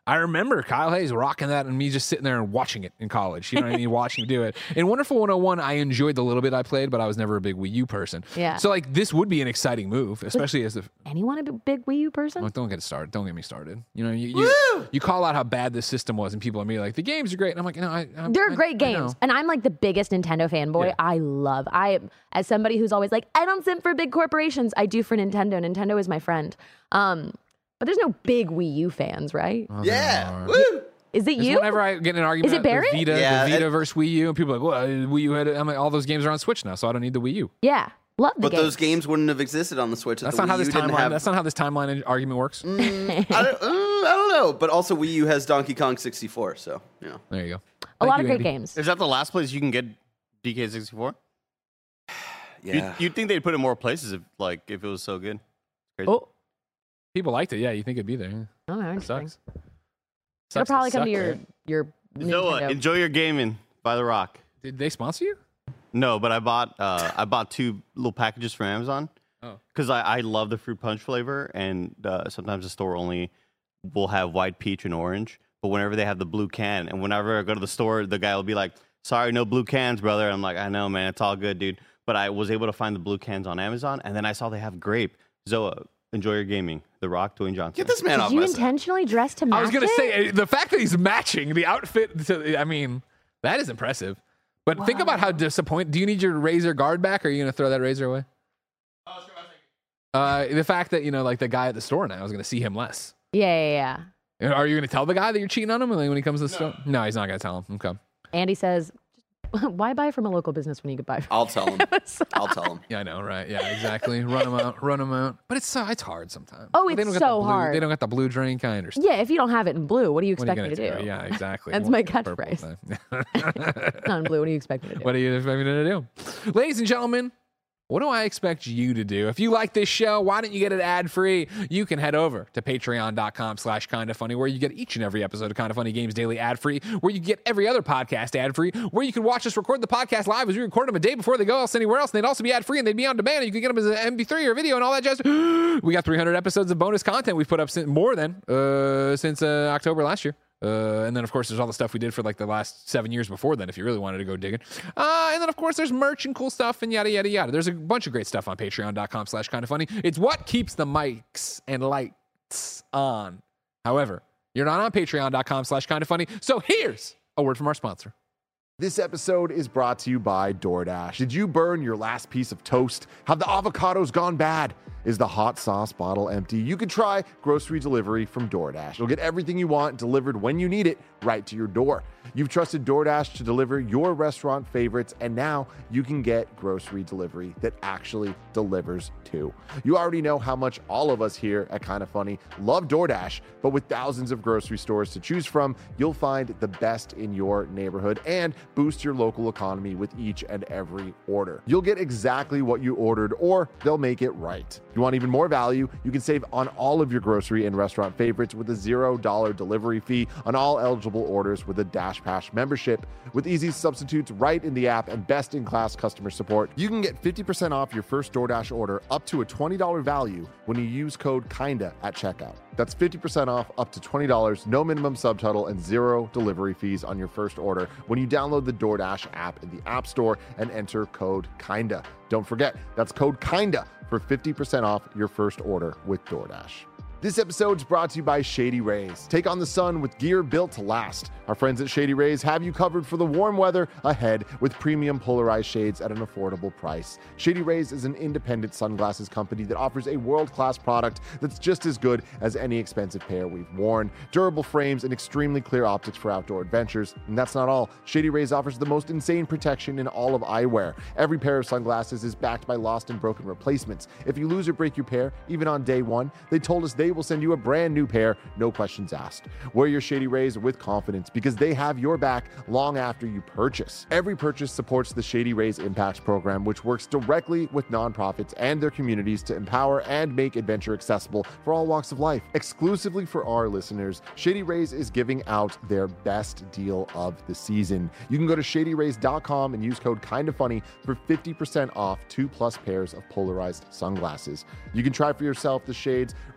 I remember Kyle Hayes rocking that and me just sitting there and watching it in college. You know what I mean? Watching him do it. In Wonderful 101, I enjoyed the little bit I played, but I was never a big Wii U person. Yeah. So like this would be an exciting move, especially as if anyone a big Wii U person? Well, don't get started. Don't get me started. You know, you call out how bad this system was, and people are me like, the games are great. And I'm like, you know, they're great games, and I'm like the biggest Nintendo fanboy. Yeah. I as somebody who's always like, I don't simp for big corporations. I do for Nintendo. Nintendo is my friend. But there's no big Wii U fans, right? Oh, Yeah. Woo! Is it you? Whenever I get in an argument, is it Barrett? The Vita versus Wii U, and people are like, well, Wii U had it. I'm like, all those games are on Switch now, so I don't need the Wii U. Yeah. Love the But games. those games wouldn't have existed on the Switch. That's not how this timeline. That's not how this timeline argument works. I don't know. But also, Wii U has Donkey Kong 64, so yeah. There you go. A lot of great games. Is that the last place you can get DK64? Yeah. You'd think they'd put it more places if it was so good. Crazy. Oh, People liked it. Yeah, you think it'd be there. I don't know. It Interesting. sucks. It'll probably come to right? your Noah, Nintendo. enjoy your gaming by The Rock. Did they sponsor you? No, but I bought 2 little packages from Amazon. Oh. Because I love the fruit punch flavor, and sometimes the store only will have white peach and orange. But whenever they have the blue can, and whenever I go to the store, the guy will be like, "Sorry, no blue cans, brother." I'm like, "I know, man, it's all good, dude." But I was able to find the blue cans on Amazon, and then I saw they have grape. Zoa, enjoy your gaming. The Rock, Dwayne Johnson. Get this man off Did you my side. intentionally dress to match I was gonna it? say the fact that he's matching the outfit. I mean, that is impressive. But think about how disappointed. Do you need your Razer guard back, or are you gonna throw that Razer away? The fact that like the guy at the store now is gonna see him less. Yeah. Are you gonna tell the guy that you're cheating on him when he comes to the store? No, he's not gonna tell him. Okay. Andy says, why buy from a local business when you could buy from I'll tell him. I'll tell him. Yeah, I know, right? Yeah, exactly. Run them out. But it's hard sometimes. Oh, They it's don't get so the blue, hard. They don't got the blue drink. I understand. Yeah, if you don't have it in blue, what do you What are expect you me gonna to do? Yeah, exactly. That's Well, my purple catchphrase. then. Not in blue, what do you expect me to do? What do you expect me to do? Ladies and gentlemen, what do I expect you to do? If you like this show, why don't you get it ad-free? You can head over to patreon.com/kindafunny, where you get each and every episode of Kinda Funny Games Daily ad-free, where you get every other podcast ad-free, where you can watch us record the podcast live as we record them a day before they go else anywhere else, and they'd also be ad-free, and they'd be on demand, and you can get them as an MP3 or video and all that jazz. We got 300 episodes of bonus content we've put up since October last year. And then, of course, there's all the stuff we did for like the last 7 years before then, if you really wanted to go digging. And then, of course, there's merch and cool stuff and yada, yada, yada. There's a bunch of great stuff on patreon.com/kindafunny. It's what keeps the mics and lights on. However, you're not on patreon.com/kindafunny. So here's a word from our sponsor. This episode is brought to you by DoorDash. Did you burn your last piece of toast? Have the avocados gone bad? Is the hot sauce bottle empty? You could try grocery delivery from DoorDash. You'll get everything you want delivered when you need it right to your door. You've trusted DoorDash to deliver your restaurant favorites, and now you can get grocery delivery that actually delivers too. You already know how much all of us here at Kinda Funny love DoorDash, but with thousands of grocery stores to choose from, you'll find the best in your neighborhood and boost your local economy with each and every order. You'll get exactly what you ordered, or they'll make it right. You want even more value? You can save on all of your grocery and restaurant favorites with a $0 delivery fee on all eligible orders with a DashPass membership. With easy substitutes right in the app and best-in-class customer support, you can get 50% off your first DoorDash order up to a $20 value when you use code KINDA at checkout. That's 50% off up to $20, no minimum subtotal, and 0 delivery fees on your first order when you download the DoorDash app in the App Store and enter code KINDA. Don't forget, that's code KINDA for 50% off your first order with DoorDash. This episode is brought to you by Shady Rays. Take on the sun with gear built to last. Our friends at Shady Rays have you covered for the warm weather ahead with premium polarized shades at an affordable price. Shady Rays is an independent sunglasses company that offers a world-class product that's just as good as any expensive pair we've worn. Durable frames and extremely clear optics for outdoor adventures. And that's not all. Shady Rays offers the most insane protection in all of eyewear. Every pair of sunglasses is backed by lost and broken replacements. If you lose or break your pair, even on day one, they told us they will send you a brand new pair, no questions asked. Wear your Shady Rays with confidence because they have your back long after you purchase. Every purchase supports the Shady Rays Impacts program, which works directly with nonprofits and their communities to empower and make adventure accessible for all walks of life. Exclusively for our listeners, Shady Rays is giving out their best deal of the season. You can go to shadyrays.com and use code KINDAFUNNY for 50% off 2+ pairs of polarized sunglasses. You can try for yourself the shades rated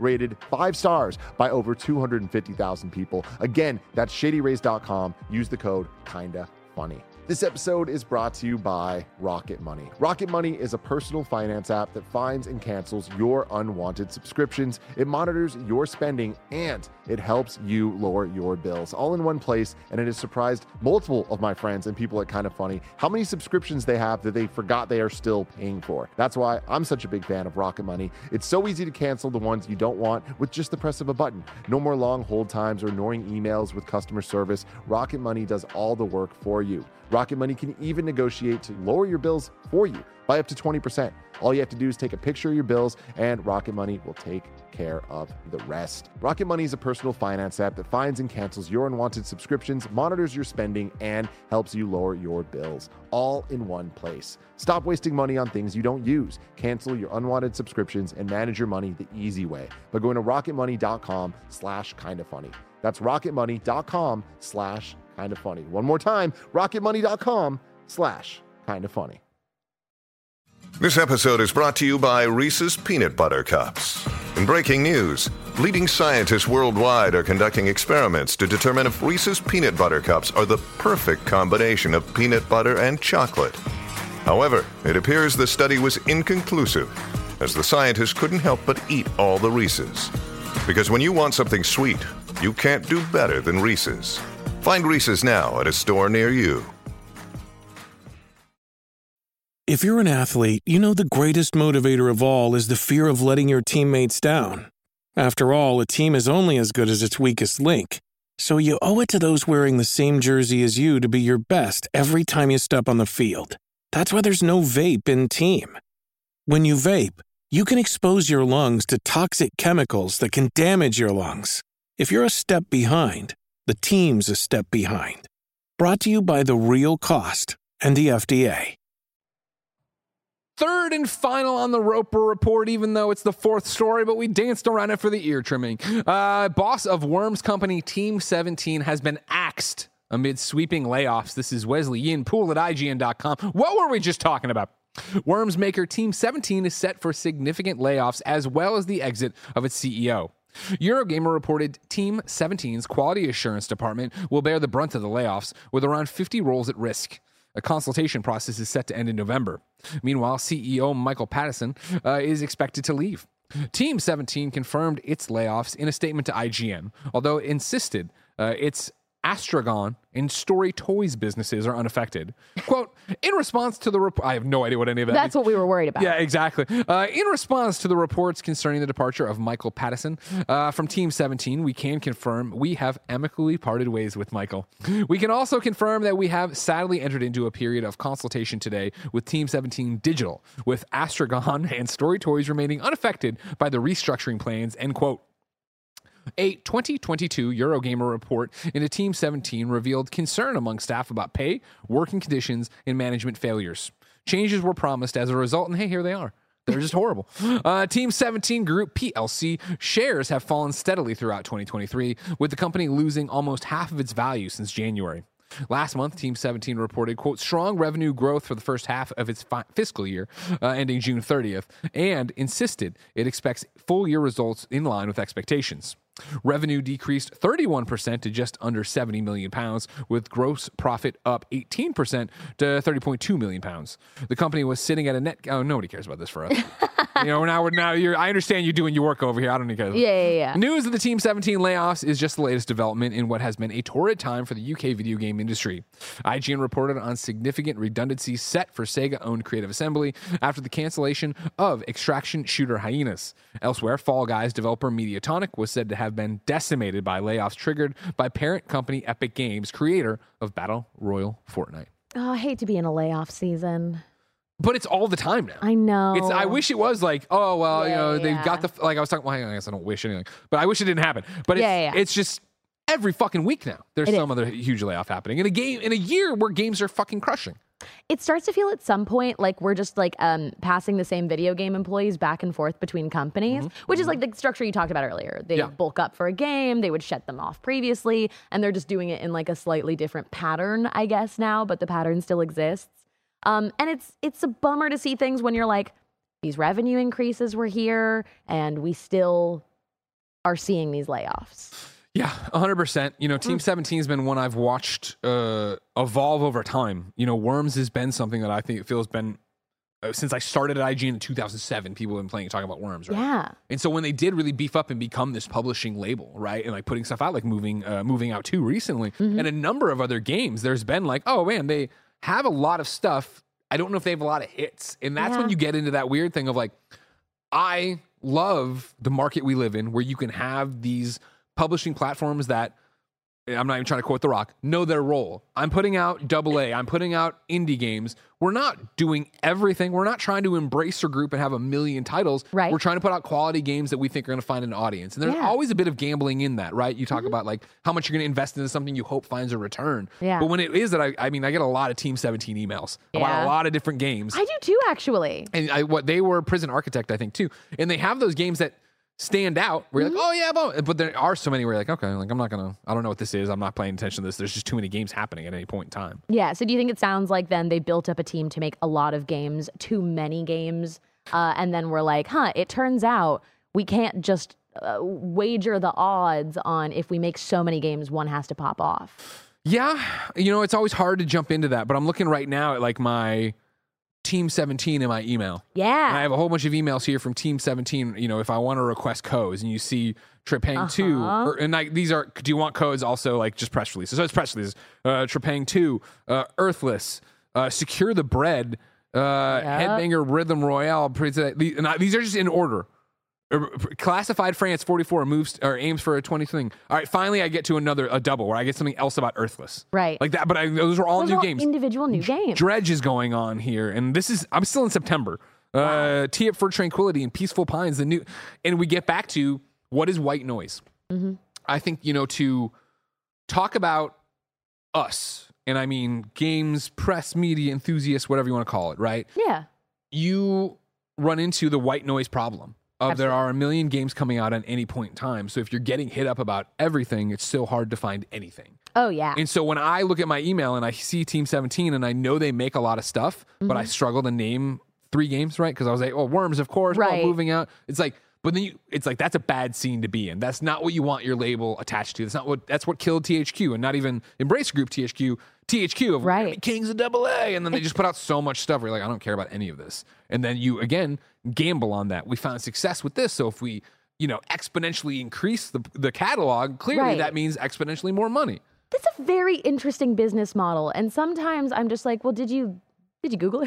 5 stars by over 250,000 people. Again, that's ShadyRays.com. Use the code KINDAFUNNY. This episode is brought to you by Rocket Money. Rocket Money is a personal finance app that finds and cancels your unwanted subscriptions. It monitors your spending and it helps you lower your bills all in one place. And it has surprised multiple of my friends and people at Kinda Funny how many subscriptions they have that they forgot they are still paying for. That's why I'm such a big fan of Rocket Money. It's so easy to cancel the ones you don't want with just the press of a button. No more long hold times or annoying emails with customer service. Rocket Money does all the work for you. Rocket Money can even negotiate to lower your bills for you by up to 20%. All you have to do is take a picture of your bills, and Rocket Money will take care of the rest. Rocket Money is a personal finance app that finds and cancels your unwanted subscriptions, monitors your spending, and helps you lower your bills, all in one place. Stop wasting money on things you don't use. Cancel your unwanted subscriptions and manage your money the easy way by going to rocketmoney.com/kindafunny. That's rocketmoney.com/kindafunny. One more time, rocketmoney.com/kindafunny. This episode is brought to you by Reese's Peanut Butter Cups. In breaking news, leading scientists worldwide are conducting experiments to determine if Reese's Peanut Butter Cups are the perfect combination of peanut butter and chocolate. However, it appears the study was inconclusive, as the scientists couldn't help but eat all the Reese's. Because when you want something sweet, you can't do better than Reese's. Find Reese's now at a store near you. If you're an athlete, you know the greatest motivator of all is the fear of letting your teammates down. After all, a team is only as good as its weakest link. So you owe it to those wearing the same jersey as you to be your best every time you step on the field. That's why there's no vape in team. When you vape, you can expose your lungs to toxic chemicals that can damage your lungs. If you're a step behind, the team's a step behind. Brought to you by The Real Cost and the FDA. Third and final on the Roper Report, even though it's the fourth story, but we danced around it for the ear trimming. Boss of Worms company Team 17 has been axed amid sweeping layoffs. This is Wesley Yin Poole at IGN.com. What were we just talking about? Worms maker Team 17 is set for significant layoffs as well as the exit of its CEO. Eurogamer reported Team 17's quality assurance department will bear the brunt of the layoffs, with around 50 roles at risk. A consultation process is set to end in November. Meanwhile, CEO Michael Patterson is expected to leave. Team 17 confirmed its layoffs in a statement to IGN, although it insisted its Astragon and Story Toys businesses are unaffected. Quote, in response to the report, I have no idea what any of that That's what we were worried about. Yeah, exactly. In response to the reports concerning the departure of Michael Patterson from Team 17, we can confirm we have amicably parted ways with Michael. We can also confirm that we have sadly entered into a period of consultation today with Team 17 Digital, with Astragon and Story Toys remaining unaffected by the restructuring plans, end quote. A 2022 Eurogamer report into Team 17 revealed concern among staff about pay, working conditions, and management failures. Changes were promised as a result, and hey, here they are. They're just horrible. Team 17 Group PLC shares have fallen steadily throughout 2023, with the company losing almost half of its value since January. Last month, Team 17 reported, quote, strong revenue growth for the first half of its fiscal year, ending June 30th, and insisted it expects full-year results in line with expectations. Revenue decreased 31% to just under £70 million, with gross profit up 18% to £30.2 million. The company was sitting at a net... Oh, nobody cares about this for us. I understand you're doing your work over here. I don't need to... Yeah. News of the Team 17 layoffs is just the latest development in what has been a torrid time for the UK video game industry. IGN reported on significant redundancies set for Sega-owned Creative Assembly after the cancellation of extraction shooter Hyenas. Elsewhere, Fall Guys developer Mediatonic was said to have been decimated by layoffs triggered by parent company Epic Games, creator of Battle Royale Fortnite. Oh, I hate to be in a layoff season. But it's all the time now. I know. I wish it was like, oh, well, they've got the, like I was talking, well, I guess I don't wish anything, but I wish it didn't happen. But it's just every fucking week now. There's some other huge layoff happening in a year where games are fucking crushing. It starts to feel at some point like we're just like passing the same video game employees back and forth between companies, which is like the structure you talked about earlier. They bulk up for a game, they would shut them off previously, and they're just doing it in like a slightly different pattern, I guess now, but the pattern still exists. And it's a bummer to see things when you're like, these revenue increases were here, and we still are seeing these layoffs. Yeah, 100%. You know, Team 17 has been one I've watched evolve over time. You know, Worms has been something that I think feels been since I started at IGN in 2007. People have been talking about Worms, right? Yeah. And so when they did really beef up and become this publishing label, right, and like putting stuff out, like moving out 2 recently, and a number of other games, there's been like, oh man, they have a lot of stuff. I don't know if they have a lot of hits, and that's when you get into that weird thing of like, I love the market we live in, where you can have these publishing platforms that, I'm not even trying to quote The Rock, know their role. I'm putting out AA. I'm putting out indie games. We're not doing everything. We're not trying to embrace our group and have a million titles. Right. We're trying to put out quality games that we think are going to find an audience. And there's always a bit of gambling in that, right? You talk about like how much you're going to invest into something you hope finds a return. Yeah. But when it is that, I mean, I get a lot of Team 17 emails about a lot of different games. I do too, actually. And they were Prison Architect, I think, too. And they have those games that stand out where you're like, oh yeah, but there are so many where you're like, okay, like I don't know what this is. I'm not paying attention to this. There's just too many games happening at any point in time. Yeah. So do you think it sounds like then they built up a team to make a lot of games, too many games, and then we're like, it turns out we can't just wager the odds on if we make so many games, one has to pop off. Yeah. You know, it's always hard to jump into that, but I'm looking right now at like my Team 17 in my email. Yeah. And I have a whole bunch of emails here from Team 17, you know, if I want to request codes, and you see Trepang 2, and like these are, do you want codes also like just press releases? So it's press releases. Trepang 2, Earthless, Secure the Bread, Headbanger Rhythm Royale. These are just in order. Classified France 44 aims for a 20 thing. All right, finally I get to a double where I get something else about Earthless. Right. Like that, but those are all new games. Individual new games. Dredge is going on here, and I'm still in September. Tee Up for Tranquility and Peaceful Pines, and we get back to what is white noise. I think, you know, to talk about us, and I mean games, press, media, enthusiasts, whatever you want to call it, right? Yeah. You run into the white noise problem. There are a million games coming out at any point in time. So if you're getting hit up about everything, it's so hard to find anything. Oh, yeah. And so when I look at my email and I see Team 17 and I know they make a lot of stuff, but I struggle to name 3 games, right? Because I was like, oh, Worms, of course, moving out. It's like, but then it's like, that's a bad scene to be in. That's not what you want your label attached to. That's what killed THQ, and not even Embrace Group THQ of Kings of AA. And then they just put out so much stuff where you're like, I don't care about any of this. And then you, again, gamble on that. We found success with this. So if we, you know, exponentially increase the catalog, clearly that means exponentially more money. That's a very interesting business model. And sometimes I'm just like, well, did you Google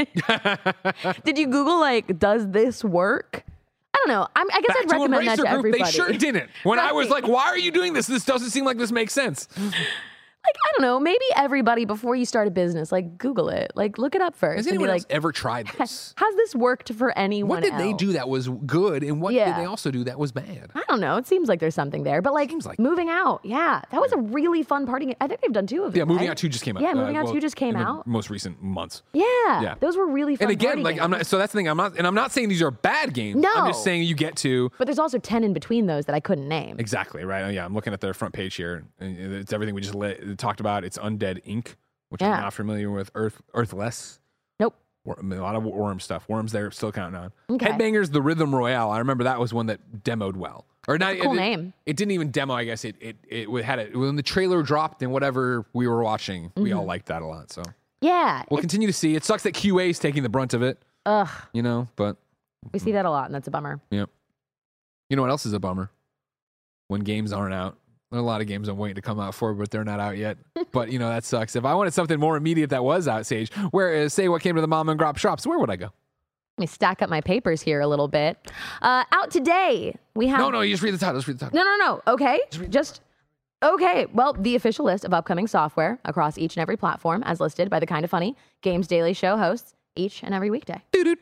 it? Did you Google, like, does this work? I don't know. I guess I'd recommend that to everybody. They sure didn't. When I was like, why are you doing this? This doesn't seem like this makes sense. Like, I don't know, maybe everybody, before you start a business, like, Google it. Like, look it up first. Has anyone else ever tried this? Has this worked for anyone else? What did they do that was good, and what did they also do that was bad? I don't know. It seems like there's something there. But, like Moving Out, that was a really fun party game. I think they've done 2 of them. Yeah, Moving Out 2 just came out. Yeah, Moving Out 2 just came out. Most recent months. Yeah. Those were really fun. And again, like, games. I'm not, so that's the thing. I'm not saying these are bad games. No. I'm just saying you get to. But there's also 10 in between those that I couldn't name. Exactly, right? Yeah, I'm looking at their front page here. And it's everything we just talked about. It's Undead Inc., which I'm not familiar with. Earthless. Nope. A lot of Worm stuff. Worms they're still counting on. Okay. Headbangers, the Rhythm Royale. I remember that was one that demoed well. Or not. Cool name. It didn't even demo. I guess it had it when the trailer dropped and whatever we were watching. We all liked that a lot. So yeah, we'll continue to see. It sucks that QA is taking the brunt of it. Ugh. You know, but we see that a lot, and that's a bummer. Yep. You know what else is a bummer? When games aren't out. There are a lot of games I'm waiting to come out for, but they're not out yet. But, you know, that sucks. If I wanted something more immediate that was out, Sage, say what came to the mom and grop shops, where would I go? Let me stack up my papers here a little bit. Out today, we have... No, you just read the title. Just read the title. No. Okay. Okay. Well, the official list of upcoming software across each and every platform, as listed by the Kind of Funny Games Daily Show hosts each and every weekday.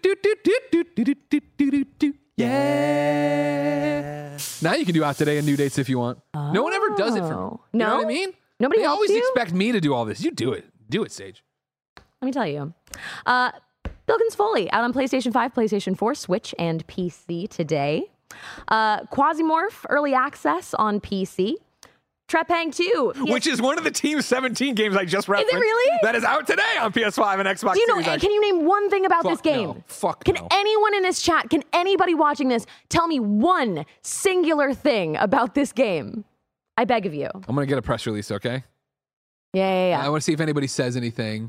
Yeah. Now you can do out today and new dates if you want. Oh. No one ever does it for me. You know what I mean? Nobody They helps always you? expect me to do all this. You do it. Do it, Sage. Let me tell you. Bilkins Foley out on PlayStation 5, PlayStation 4, Switch, and PC today. Quasimorph early access on PC. Trepang 2. Which is one of the Team 17 games I just referenced. Is it really? That is out today on PS5 and Xbox Do you know, Series X. can you name one thing about this game? No. Fuck Can no. anyone in this chat, can anybody watching this tell me one singular thing about this game? I beg of you. I'm going to get a press release, okay? Yeah. I want to see if anybody says anything.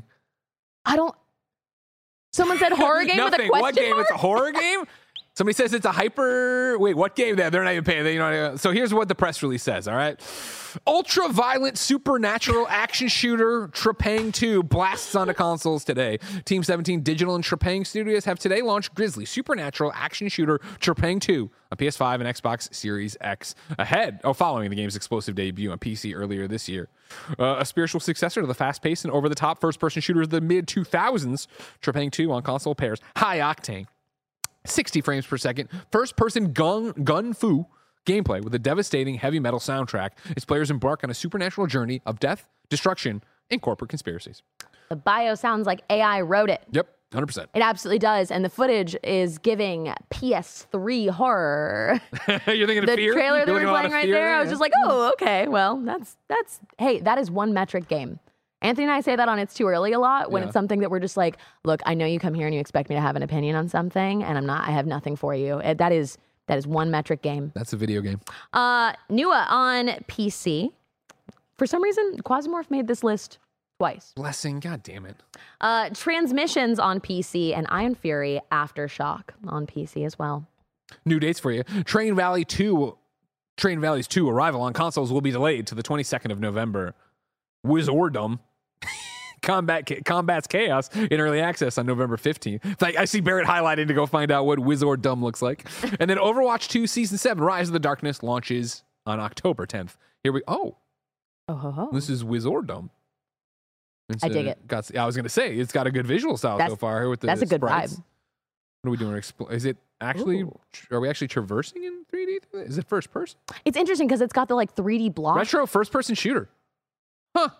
Someone said horror game with a question What game? mark? It's a horror game? Somebody says it's a Wait, what game? They're not even paying. So here's what the press release says, all right? Ultra-violent supernatural action shooter Trepang 2 blasts onto consoles today. Team 17 Digital and Trepang Studios have today launched Grizzly supernatural action shooter Trepang 2 on PS5 and Xbox Series X following the game's explosive debut on PC earlier this year. A spiritual successor to the fast-paced and over-the-top first-person shooters of the mid-2000s, Trepang 2 on console pairs high-octane 60 frames per second, first-person gun fu gameplay with a devastating heavy metal soundtrack as players embark on a supernatural journey of death, destruction, and corporate conspiracies. The bio sounds like AI wrote it. Yep, 100%. It absolutely does, and the footage is giving PS3 horror. You're thinking of The Fear? trailer they You're were looking at a lot playing of right Fear there, I was just like, oh, okay, well, hey, that is one metric game. Anthony and I say that on It's Too Early a lot when it's something that we're just like, look, I know you come here and you expect me to have an opinion on something, and I have nothing for you. That is one metric game. That's a video game. Nua on PC. For some reason, Quasimorph made this list twice. Blessing, god damn it. Transmissions on PC and Iron Fury Aftershock on PC as well. New dates for you. Train Valley's 2 arrival on consoles will be delayed to the 22nd of November. Wizardom Combat's Chaos in early access on November 15th. Like, I see Barrett highlighting to go find out what Wizardom looks like. And then Overwatch 2 Season 7 Rise of the Darkness launches on October 10th. This is Wizardom. I dig it. I was going to say, it's got a good visual style so far. Here with that's a good sprites. vibe. What are we doing? Is it actually, are we actually traversing in 3D? Is it first person? It's interesting because it's got the 3D block. Retro first person shooter. Huh.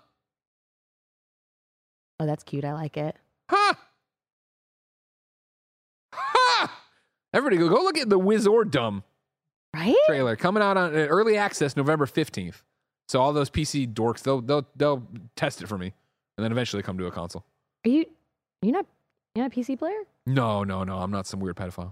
Oh, that's cute. I like it. Huh. Everybody go look at the Wizardom trailer coming out on early access November 15th. So all those PC dorks, they'll test it for me and then eventually come to a console. Are you not a PC player? No. I'm not some weird pedophile.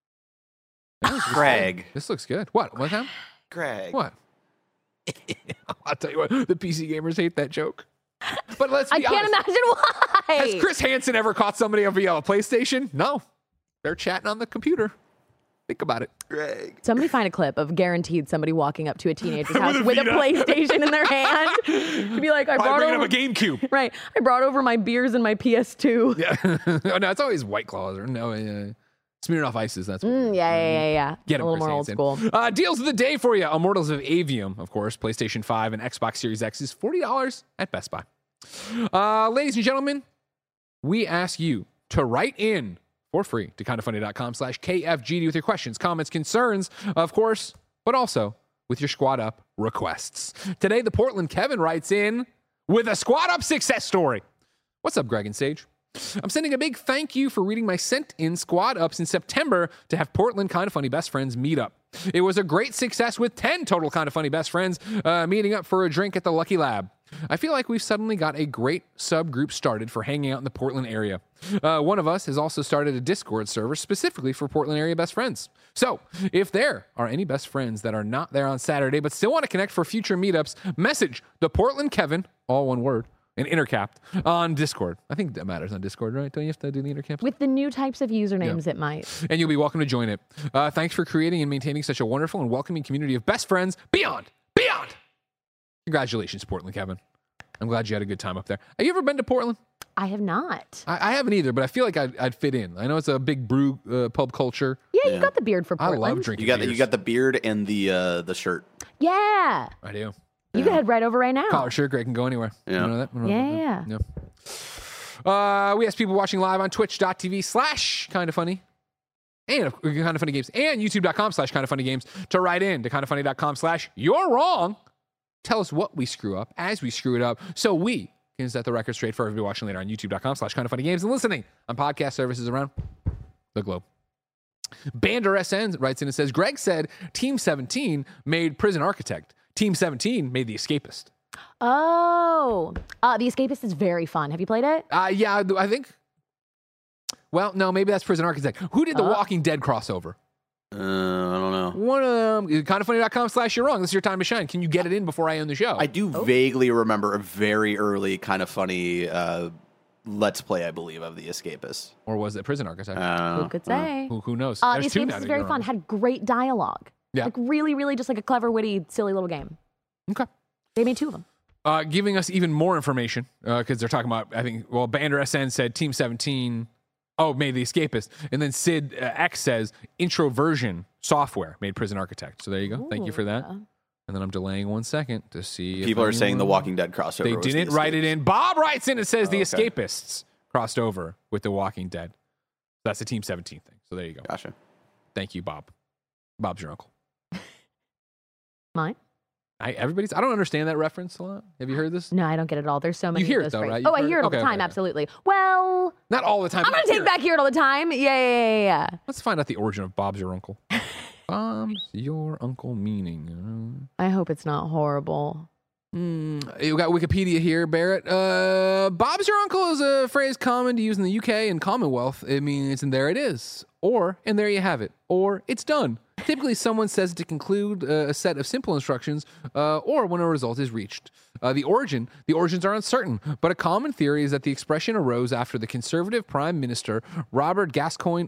Greg. This looks good. What? What's that? Greg. What? I'll tell you what, the PC gamers hate that joke. But let's be honest. I can't imagine why. Has Chris Hansen ever caught somebody via a PlayStation? No. They're chatting on the computer. Think about it. Greg. Somebody find a clip of guaranteed somebody walking up to a teenager's house with a PlayStation in their hand to be like, I brought over a GameCube. Right. I brought over my beers and my PS2. Yeah. No, it's always White Claws or Smirnoff Ices. That's what Yeah. Get a them, little more Hansen. old school. Deals of the day for you. Immortals of Avium, of course. PlayStation 5 and Xbox Series X is $40 at Best Buy. Ladies and gentlemen, we ask you to write in for free to kindafunny.com/KFGD with your questions, comments, concerns, of course, but also with your Squad Up requests. Today, the Portland Kevin writes in with a Squad Up success story. What's up, Greg and Sage? I'm sending a big thank you for reading my sent-in Squad Ups in September to have Portland Kinda Funny Best Friends meet up. It was a great success with 10 total Kinda Funny Best Friends meeting up for a drink at the Lucky Lab. I feel like we've suddenly got a great subgroup started for hanging out in the Portland area. One of us has also started a Discord server specifically for Portland area best friends. So, if there are any best friends that are not there on Saturday but still want to connect for future meetups, message the Portland Kevin, all one word, and Intercapped on Discord. I think that matters on Discord, right? Don't you have to do the Intercapped? With the new types of usernames, it might. And you'll be welcome to join it. Thanks for creating and maintaining such a wonderful and welcoming community of best friends beyond. Congratulations, Portland Kevin. I'm glad you had a good time up there. Have you ever been to Portland? I have not. I haven't either, but I feel like I'd fit in. I know it's a big brew pub culture. Yeah, you got the beard for Portland. I love drinking beers. You got the beard and the shirt. Yeah. I do. You can head right over right now. Collar shirt, Greg can go anywhere. Yeah. You know that? Yeah. We ask people watching live on twitch.tv/kindafunny and Kinda Funny Games and youtube.com/kindafunnygames to write in to kindafunny.com/you're wrong. Tell us what we screw up as we screw it up so we can set the record straight for everybody watching later on youtube.com/kindafunnygames and listening on podcast services around the globe. Bander SN writes in and says, Greg said Team 17 made Prison Architect. Team 17 made The Escapist. Oh, The Escapist is very fun. Have you played it? Yeah, I think. Well, no, maybe that's Prison Architect. Who did the Walking Dead crossover? I don't know. One of them. Kindafunny.com/you're wrong. This is your time to shine. Can you get it in before I end the show? I do vaguely remember a very early Kind of Funny Let's Play, I believe, of The Escapist. Or was it Prison Architect? Who could say? Who knows? The There's two Escapist now is that very you're fun. on. Had great dialogue. Yeah. Like really, really just like a clever, witty, silly little game. Okay. They made 2 of them. Giving us even more information, because they're talking about, I think, well, Bander SN said Team 17, made The Escapist. And then Sid X says Introversion Software made Prison Architect. So there you go. Thank you for that. And then I'm delaying 1 second to see. People are saying the Walking Dead crossover. They didn't write it in. Bob writes in, it says The okay. Escapists crossed over with The Walking Dead. That's the Team 17 thing. So there you go. Gotcha. Thank you, Bob. Bob's your uncle. Mine? I don't understand that reference a lot. Have you heard this? No, I don't get it at all. There's so many. You hear of it those though, phrases. right? I hear it all the time. Absolutely. Well, not all the time. I'm gonna take back hear it all the time. Yeah. Let's find out the origin of Bob's your uncle. Bob's your uncle meaning. I hope it's not horrible. You got Wikipedia here, Barrett. Bob's your uncle is a phrase common to use in the UK and Commonwealth. It means, and there it is. Or, and there you have it. Or, it's done. Typically, someone says it to conclude a set of simple instructions, or when a result is reached. The origins are uncertain, but a common theory is that the expression arose after the Conservative Prime Minister, Robert Gascoigne,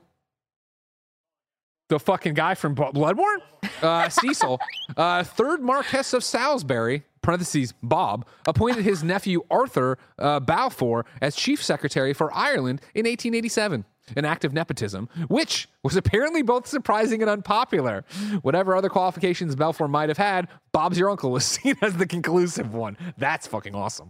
the fucking guy from Bloodborne? Cecil, 3rd Marquess of Salisbury, parentheses, Bob, appointed his nephew Arthur Balfour as Chief Secretary for Ireland in 1887. An act of nepotism, which was apparently both surprising and unpopular. Whatever other qualifications Balfour might have had, Bob's your uncle was seen as the conclusive one. That's fucking awesome.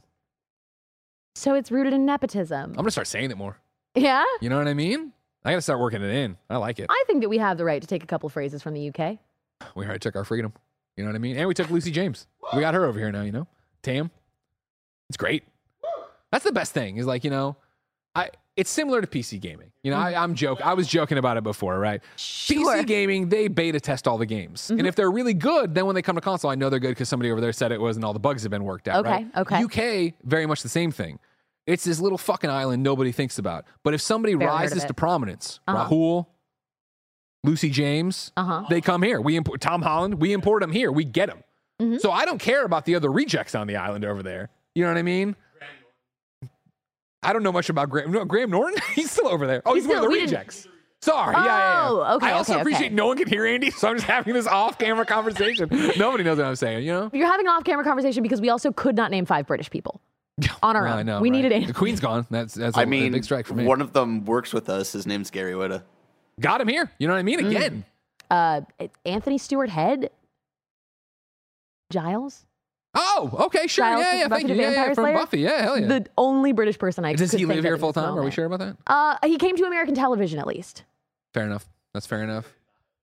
So it's rooted in nepotism. I'm going to start saying it more. Yeah? You know what I mean? I got to start working it in. I like it. I think that we have the right to take a couple phrases from the UK. We already took our freedom. You know what I mean? And we took Lucy James. We got her over here now, you know? Tam. It's great. That's the best thing is like, you know, it's similar to PC gaming. You know, I was joking about it before, right? Sure. PC gaming, they beta test all the games. And if they're really good, then when they come to console, I know they're good because somebody over there said it was and all the bugs have been worked out, right? Okay. UK, very much the same thing. It's this little fucking island nobody thinks about. But if somebody rises to prominence, Rahul, Lucy James, they come here. We import Tom Holland, we import them here. We get them. So I don't care about the other rejects on the island over there. You know what I mean? I don't know much about Graham. No, Graham Norton? He's still over there. Oh, he's one of the rejects. Sorry. Yeah. Okay, I also appreciate no one can hear Andy, so I'm just having this off-camera conversation. Nobody knows what I'm saying, you know? You're having an off-camera conversation because we also could not name 5 British people on our own. I know, we right? needed Andy. The Queen's gone. That's a big strike for me. One of them works with us. His name's Gary Whitta. Got him here. You know what I mean? Again. Anthony Stewart Head? Giles? Oh, okay, sure. Giles Yeah, Buffy thank the you. Yeah, Vampire from Slayer? Buffy. Yeah, hell yeah. The only British person I Does could he think live here of full at this time? Are we moment. sure about that? He came to American television at least. Fair enough. That's fair enough.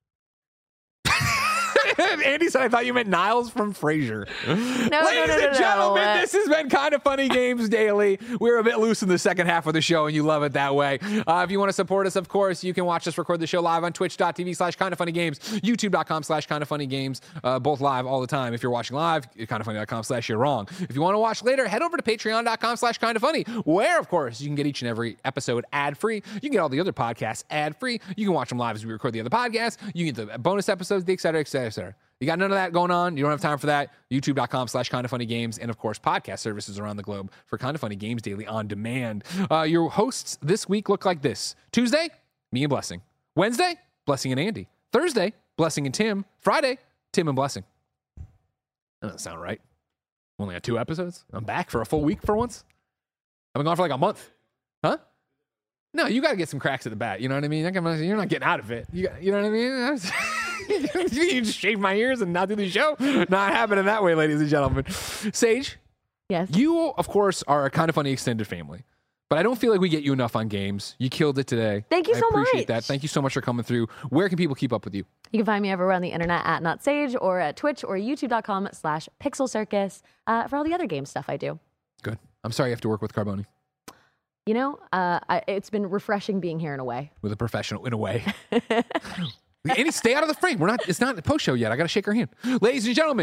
Andy said, I thought you meant Niles from Frasier. Ladies and gentlemen, this has been Kind of Funny Games Daily. We're a bit loose in the second half of the show, and you love it that way. If you want to support us, of course, you can watch us record the show live on twitch.tv/kindoffunnygames, youtube.com/kindoffunnygames, both live all the time. If you're watching live, kindoffunny.com/you're wrong. If you want to watch later, head over to patreon.com/kindoffunny, where, of course, you can get each and every episode ad-free. You can get all the other podcasts ad-free. You can watch them live as we record the other podcasts. You get the bonus episodes, et cetera, et cetera, et cetera. You got none of that going on. You don't have time for that. YouTube.com/kindoffunnygames, and of course, podcast services around the globe for Kind of Funny Games Daily on demand. Your hosts this week look like this: Tuesday, me and Blessing. Wednesday, Blessing and Andy. Thursday, Blessing and Tim. Friday, Tim and Blessing. That doesn't sound right. Only had 2 episodes. I'm back for a full week for once. I've been gone for like a month. Huh? No, you got to get some cracks at the bat. You know what I mean? You're not getting out of it. You know what I mean? You just shave my ears and not do the show? Not happening that way, ladies and gentlemen. Sage? Yes? You, of course, are a Kind of Funny extended family. But I don't feel like we get you enough on games. You killed it today. Thank you so much. I appreciate that. Thank you so much for coming through. Where can people keep up with you? You can find me everywhere on the internet at NotSage or at Twitch or youtube.com/Pixel Circus for all the other game stuff I do. Good. I'm sorry you have to work with Carboni. You know, it's been refreshing being here in a way. With a professional, in a way. Andy, stay out of the frame. It's not a post show yet. I got to shake her hand. Ladies and gentlemen,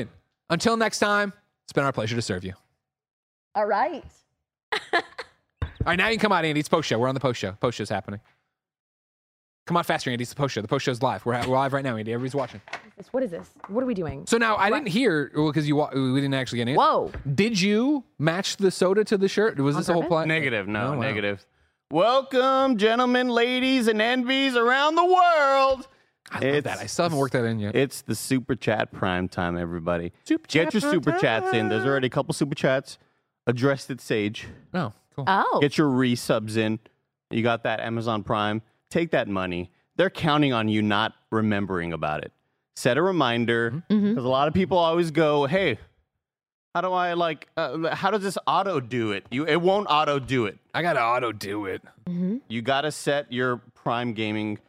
Until next time, it's been our pleasure to serve you. All right. All right, now you can come out, Andy. It's post show. We're on the post show. Post show's happening. Come on faster, Andy. It's the post show. The post show's live. We're live right now, Andy. Everybody's watching. What is this? What are we doing? So now I didn't hear because we didn't actually get an answer. Whoa. Did you match the soda to the shirt? Was this a whole plan? Negative. No, Oh, wow. negative. Welcome, gentlemen, ladies, and envies around the world. I love that. I still haven't worked that in yet. It's the Super Chat prime time, everybody. Super Get Chat your Super prime Chats in. time. There's already a couple Super Chats addressed at Sage. Oh, cool. Oh. Get your resubs in. You got that Amazon Prime. Take that money. They're counting on you not remembering about it. Set a reminder, because a lot of people always go, hey, how do I how does this auto do it? It won't auto do it. I got to auto do it. You got to set your Prime Gaming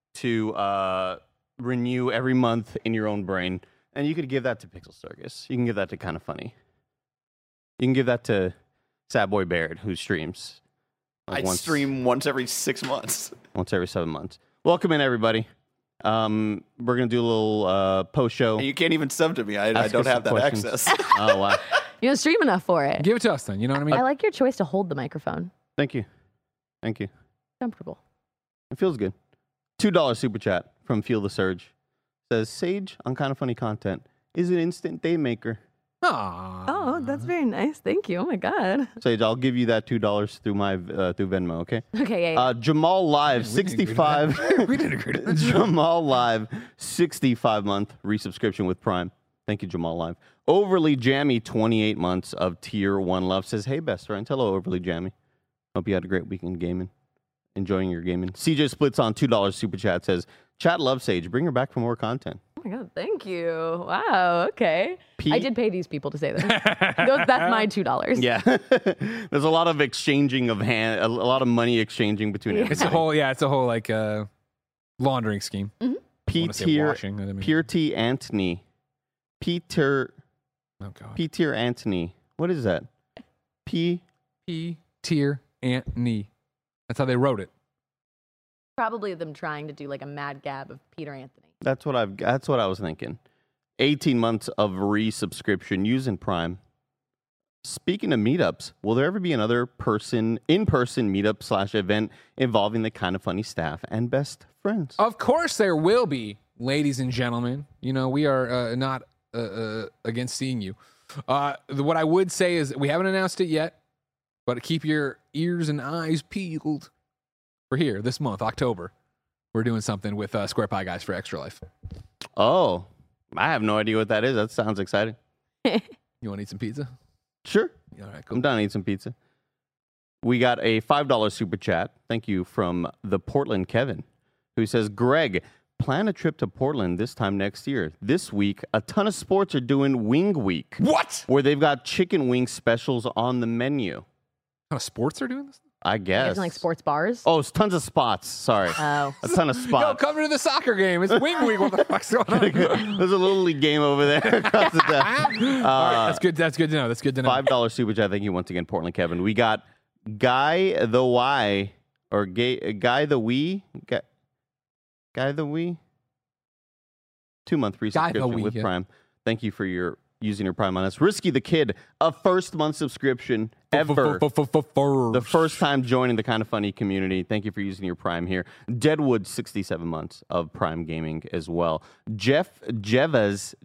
to renew every month in your own brain. And you could give that to Pixel Circus. You can give that to Kinda Funny. You can give that to Sad Boy Baird, who streams. I stream once every 6 months. Once every 7 months. Welcome in, everybody. We're going to do a little post-show. And you can't even sub to me. I Ask don't us some have that questions. access. Oh, wow. You don't stream enough for it. Give it to us then. You know what I mean? I like your choice to hold the microphone. Thank you. Thank you. Comfortable. It feels good. $2 super chat from Feel the Surge. Says, Sage on Kinda Funny content is an instant day maker. Aww. Oh, that's very nice. Thank you. Oh my God. Sage, I'll give you that $2 through my through Venmo, okay? Okay, yeah. Jamal Live, 65. We didn't agree to that. Jamal Live, 65-month resubscription with Prime. Thank you, Jamal Live. Overly Jammy, 28 months of Tier 1 love. Says, hey, best friends. Hello, Overly Jammy. Hope you had a great weekend gaming. Enjoying your gaming. CJ Splits on $2 super chat. Says, chat love Sage. Bring her back for more content. Oh my God, thank you. Wow, okay. I did pay these people to say this. That's my $2. Yeah. There's a lot of exchanging of a lot of money exchanging between It's a whole like laundering scheme. P-tier Anthony. Peter Oh God. P-tier Anthony. What is that? P-tier Anthony. That's how they wrote it. Probably them trying to do like a mad gab of Peter Anthony. That's what I was thinking. 18 months of resubscription using Prime. Speaking of meetups, will there ever be another in-person meetup / event involving the Kinda Funny staff and best friends? Of course there will be, ladies and gentlemen. You know, we are not against seeing you. What I would say is we haven't announced it yet, but keep your ears and eyes peeled for here this month, October. We're doing something with Square Pie Guys for Extra Life. Oh, I have no idea what that is. That sounds exciting. You want to eat some pizza? Sure. All right, cool. I'm down to eat some pizza. We got a $5 super chat. Thank you from the Portland Kevin, who says, Greg, plan a trip to Portland this time next year. This week, a ton of sports are doing Wing Week. What? Where they've got chicken wing specials on the menu. What kind of sports are doing this? I guess. Isn't like sports bars? Oh, it's tons of spots. Sorry. Oh. A ton of Yo, spots. come to the soccer game. It's Wing Week. What the fuck's going on? There's a little league game over there across the town. All right, that's good. That's good to know. That's good to know. $5 super chat. Thank you once again, Portland Kevin. We got Guy the Y or Guy the Wee. Guy the Wee. 2-month free subscription with Prime. Thank you for using your Prime on us. Risky the Kid, a first-month subscription ever. The first time joining the Kinda Funny community. Thank you for using your Prime here. Deadwood, 67 months of Prime gaming as well. Jeff as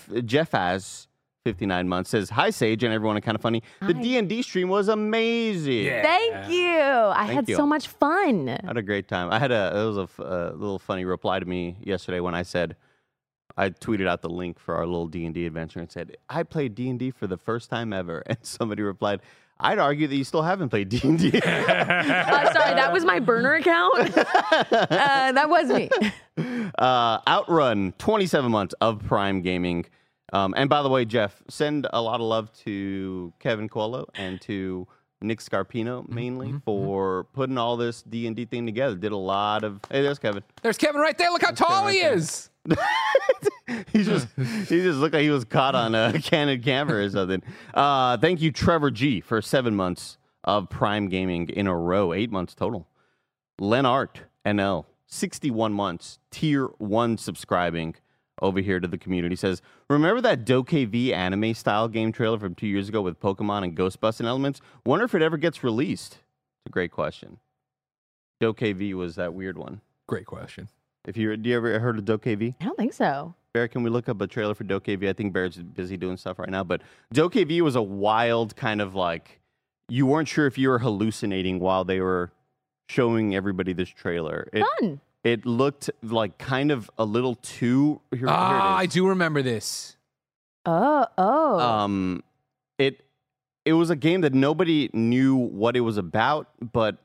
59 months says, hi, Sage, and everyone at Kinda Funny. The D&D stream was amazing. Yeah. Thank you. I had so much fun. I had a great time. There was a little funny reply to me yesterday when I tweeted out the link for our little D&D adventure and said, I played D&D for the first time ever. And somebody replied, I'd argue that you still haven't played D&D. Sorry, that was my burner account. That was me. Outrun, 27 months of Prime gaming. And by the way, Jeff, send a lot of love to Kevin Coelho and to Nick Scarpino mainly for putting all this D&D thing together. Did a lot of... Hey, there's Kevin. There's Kevin right there. Look how tall he is. he just looked like he was caught on a candid camera or something. Thank you, Trevor G, for 7 months of Prime gaming in a row, 8 months total. Lenart NL, 61 months, Tier 1 subscribing. over here to the community. He says, remember that DokeV anime style game trailer from 2 years ago with Pokemon and Ghostbusting elements? Wonder if it ever gets released. It's a great question. DokeV was that weird one. Great question. Do you ever heard of DokeV? I don't think so. Bear, can we look up a trailer for DokeV? I think Bear's busy doing stuff right now, but DokeV was a wild kind of like, you weren't sure if you were hallucinating while they were showing everybody this trailer. Fun. It looked like kind of a little too. Here it is. I do remember this. Oh. It was a game that nobody knew what it was about, but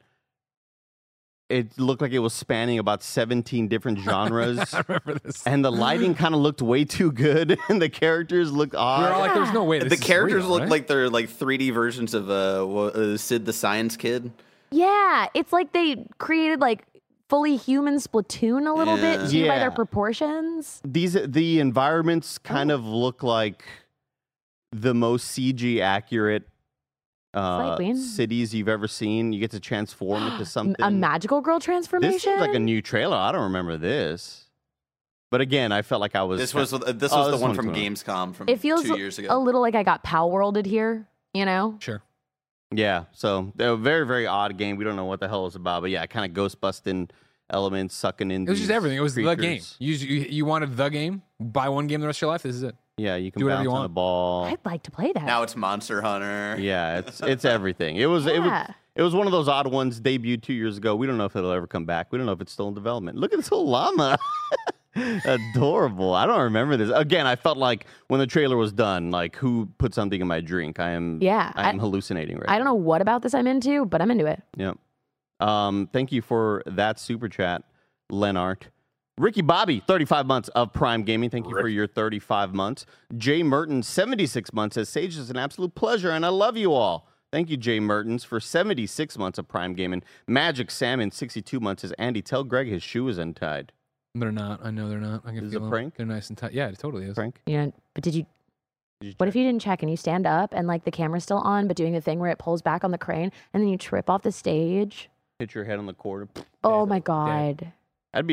it looked like it was spanning about 17 different genres. I remember this. And the lighting kind of looked way too good, and the characters looked odd. We were all like, "There's no way." The characters look like they're like 3D versions of Sid the Science Kid. Yeah, it's like they created like fully human Splatoon a little bit too by their proportions. The environments kind of look like the most CG accurate cities you've ever seen. You get to transform into something. A magical girl transformation? This seems like a new trailer. I don't remember this. But again, I felt like I was... This was the one from Gamescom from 2 years ago. It feels a little like I got Pal Worlded here, you know? Sure. Yeah, so they're a very, very odd game. We don't know what the hell it's about, but yeah, kind of ghost-busting elements, sucking in. It was just everything. It was creatures. the game. You wanted the game. Buy one game the rest of your life. This is it. Yeah, you can do whatever bounce you on want. the ball. I'd like to play that. Now it's Monster Hunter. Yeah, it's everything. It was one of those odd ones. Debuted 2 years ago. We don't know if it'll ever come back. We don't know if it's still in development. Look at this little llama. Adorable. I don't remember this. Again, I felt like when the trailer was done, like who put something in my drink? I'm hallucinating right now. I don't know what about this I'm into, but I'm into it. Yep. Thank you for that super chat, Lenart. Ricky Bobby, 35 months of Prime Gaming. Thank you for your 35 months. Jay Mertens, 76 months, says, Sage, is an absolute pleasure, and I love you all. Thank you, Jay Mertens, for 76 months of Prime Gaming. Magic Salmon, 62 months, says, Andy, tell Greg his shoe is untied. They're not. I know they're not. I can Is feel it a them. prank? They're nice and tight. Yeah, it totally is. Prank? Yeah, but did you what if you didn't check and you stand up and like the camera's still on, but doing the thing where it pulls back on the crane and then you trip off the stage? Hit your head on the cord. Oh my God. That'd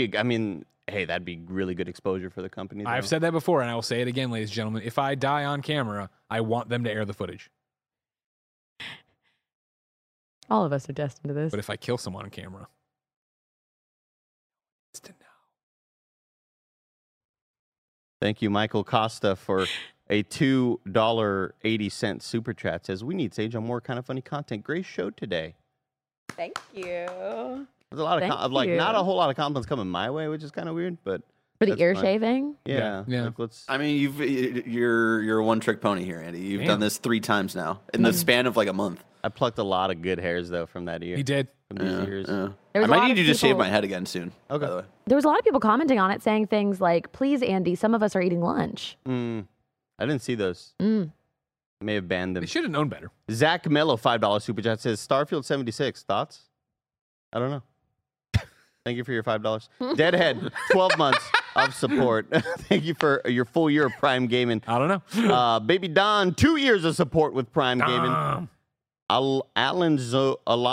be really good exposure for the company. I've said that before, and I will say it again, ladies and gentlemen. If I die on camera, I want them to air the footage. All of us are destined to this. But if I kill someone on camera, it's to know. Thank you, Michael Costa, for a $2.80 super chat. Says, we need Sage on more kind of funny content. Great show today. Thank you. There's a lot of not a whole lot of compliments coming my way, which is kind of weird, but for the ear shaving. Yeah. Like, I mean, you're a one-trick pony here, Andy. You've done this 3 times now in the span of like a month. I plucked a lot of good hairs though from that ear. He did. From these ears. I might need you to shave my head again soon. Okay. By the way. There was a lot of people commenting on it, saying things like, "Please, Andy, some of us are eating lunch." I didn't see those. I may have banned them. They should have known better. Zach Mello, $5 super chat, says, Starfield 76. Thoughts? I don't know. Thank you for your $5. Deadhead, 12 months of support. Thank you for your full year of Prime Gaming. I don't know. Baby Don, 2 years of support with Prime Gaming. Alonzo.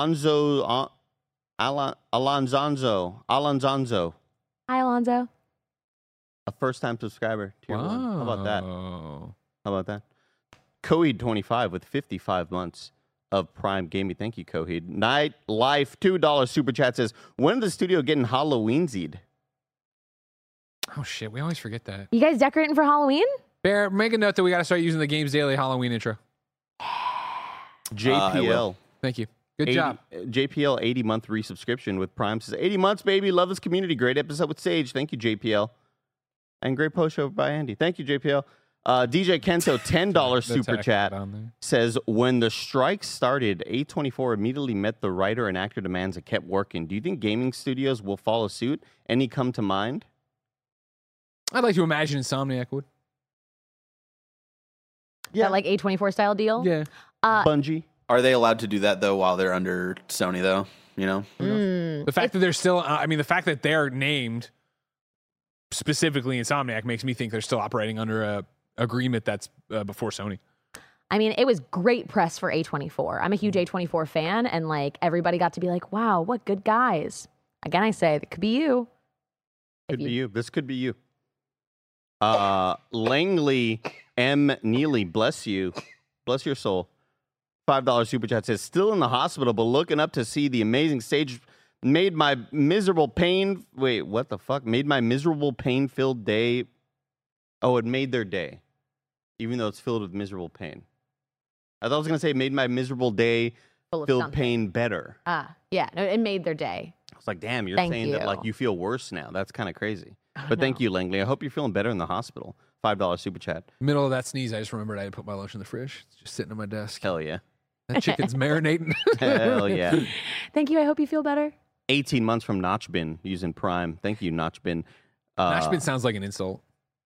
Hi, Alonzo. A first-time subscriber. Tier 1. How about that? Oh. How about that? Coheed 25 with 55 months of Prime Gaming. Thank you, Coheed. Night Life, $2 super chat says, when is the studio getting Halloweensied? Oh, shit. We always forget that. You guys decorating for Halloween? Bear, make a note that we got to start using the Games Daily Halloween intro. JPL. Thank you. Good job. JPL 80-month resubscription with Prime says, 80 months, baby. Love this community. Great episode with Sage. Thank you, JPL. And great post show by Andy. Thank you, JPL. DJ Kento, $10 super chat says, when the strike started, A24 immediately met the writer and actor demands and kept working. Do you think gaming studios will follow suit? Any come to mind? I'd like to imagine Insomniac would. Yeah. That like A24 style deal? Yeah. Bungie. Are they allowed to do that, though, while they're under Sony, though? You know? The fact that they're still, the fact that they're named specifically Insomniac makes me think they're still operating under a agreement that's before Sony. I mean, it was great press for A24. I'm a huge A24 fan, and like everybody got to be like, wow, what good guys. Again, I say, it could be you. Could be you. This could be you. Langley M. Neely, bless you. Bless your soul. $5 super chat says, still in the hospital, but looking up to see the amazing stage made my miserable pain. Wait, what the fuck? Made my miserable pain-filled day. Oh, it made their day, even though it's filled with miserable pain. I thought I was going to say made my miserable day filled pain better. Yeah, no, it made their day. I was like, damn, you're saying that like you feel worse now. That's kind of crazy. But thank you, Langley. I hope you're feeling better in the hospital. $5 super chat. Middle of that sneeze, I just remembered I had put my lunch in the fridge. It's just sitting on my desk. Hell yeah. That chicken's marinating. Hell yeah. Thank you. I hope you feel better. 18 months from Notchbin using Prime. Thank you, Notchbin. Notchbin sounds like an insult.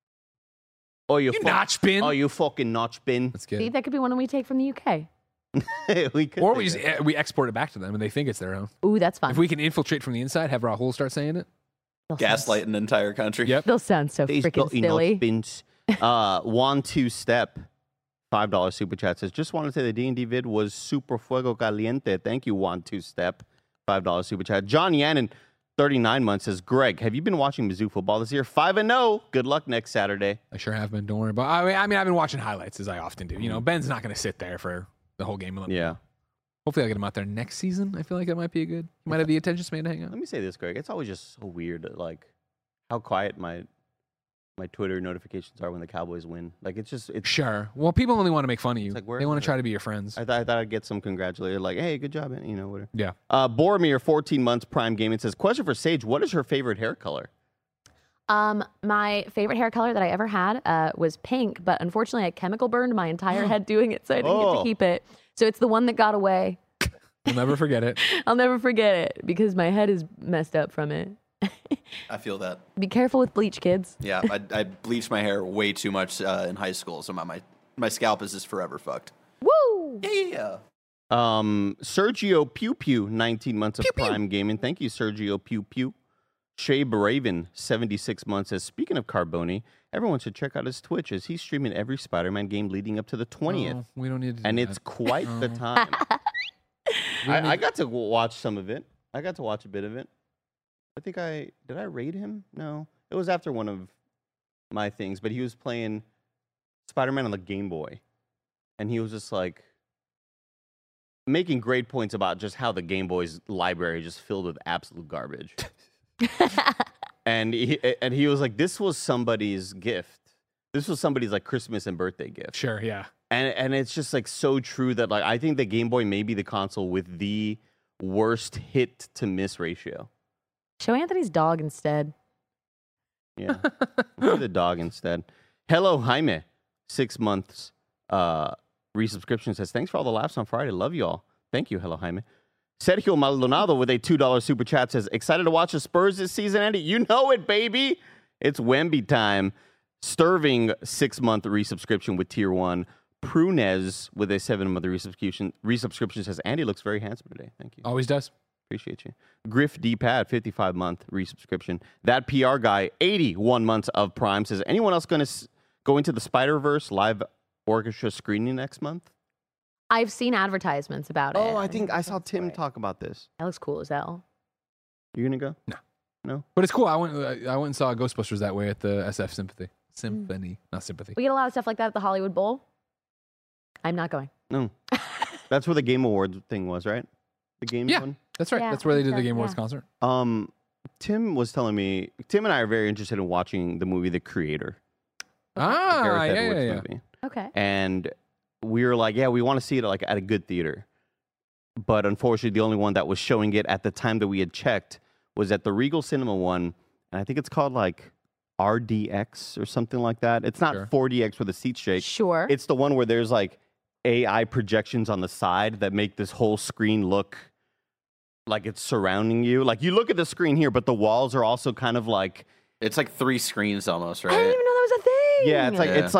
Oh, you Notchbin. Oh, you fucking Notchbin. That's good. See, that could be one we take from the UK. we could or we export it back to them and they think it's their own. Ooh, that's fun. If we can infiltrate from the inside, have Rahul start saying it. Gaslight an entire country. Yep. They'll sound so freaking silly. One two step. $5 super chat says, just want to say the D&D vid was super fuego caliente. Thank you, One Two Step. $5 super chat. John Yannon, 39 months, says, Greg, have you been watching Mizzou football this year? 5-0. Good luck next Saturday. I sure have been. Don't worry about. I mean, I've been watching highlights as I often do. You know, Ben's not going to sit there for the whole game. Yeah. Hopefully, I'll get him out there next season. I feel like that might be he might have the attention span to hang out. Let me say this, Greg. It's always just so weird, like how quiet my Twitter notifications are when the Cowboys win. Like it's sure. Well, people only want to make fun of you. Like, they want to try to be your friends. I thought I'd get some congratulated, like, hey, good job, you know, whatever. Yeah. Boromir, 14 months, Prime Gaming says, question for Sage: what is her favorite hair color? My favorite hair color that I ever had was pink, but unfortunately I chemical burned my entire head doing it, so I didn't get to keep it. So it's the one that got away. You'll never forget it. I'll never forget it because my head is messed up from it. I feel that. Be careful with bleach, kids. Yeah, I bleached my hair way too much in high school, so my scalp is just forever fucked. Woo! Yeah. Sergio Pew Pew, 19 months of Prime Gaming. Thank you, Sergio Pew Pew. Shay Braven, 76 months, says, speaking of Carboni, everyone should check out his Twitch as he's streaming every Spider-Man game leading up to the 20th. Oh, we don't need to do and that. It's quite the time. I got to watch some of it. I got to watch a bit of it. I think did I raid him? No. It was after one of my things, but he was playing Spider-Man on the Game Boy. And he was just like making great points about just how the Game Boy's library just filled with absolute garbage. and he was like, this was somebody's gift. This was somebody's like Christmas and birthday gift. Sure, yeah. And it's just like so true that like I think the Game Boy may be the console with the worst hit to miss ratio. Show Anthony's dog instead. Yeah. The dog instead. Hello, Jaime. 6 months resubscription says, thanks for all the laughs on Friday. Love you all. Thank you. Hello, Jaime. Sergio Maldonado with a $2 super chat says, excited to watch the Spurs this season, Andy? You know it, baby. It's Wemby time. Sterving 6-month resubscription with Tier 1. Prunez with a 7-month resubscription says, Andy looks very handsome today. Thank you. Always does. Appreciate you. Griff D-Pad, 55-month resubscription. That PR guy, 81 months of Prime, says, anyone else going to go into the Spider-Verse live orchestra screening next month? I've seen advertisements about it. Oh, I think I saw Tim talk about this. That looks cool as hell. You going to go? No. But it's cool. I went and saw Ghostbusters that way at the SF Symphony. Not Sympathy. We get a lot of stuff like that at the Hollywood Bowl. I'm not going. No. That's where the Game Awards thing was, right? The game one? That's right. Yeah, that's where they did the so, Game Awards yeah. concert. Tim was telling me, Tim and I are very interested in watching the movie The Creator. Ah, Gareth yeah, Edwards yeah. movie. Okay. And we were like, yeah, we want to see it like at a good theater. But unfortunately, the only one that was showing it at the time that we had checked was at the Regal Cinema one. And I think it's called like RDX or something like that. It's not 4DX where the seats shake. Sure. It's the one where there's like AI projections on the side that make this whole screen look like it's surrounding you. Like you look at the screen here, but the walls are also kind of like... It's like 3 screens almost, right? I didn't even know that was a thing. Yeah,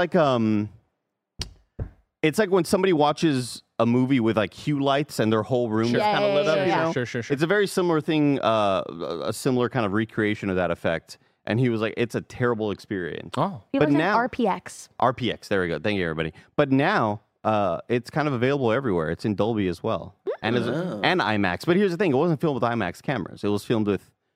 it's like when somebody watches a movie with like hue lights and their whole room is kind of lit up. You know? Sure. It's a very similar thing, a similar kind of recreation of that effect. And he was like, it's a terrible experience. Oh. He lives in RPX. RPX, there we go. Thank you, everybody. But now it's kind of available everywhere. It's in Dolby as well. And IMAX. But here's the thing. It wasn't filmed with IMAX cameras. It was filmed with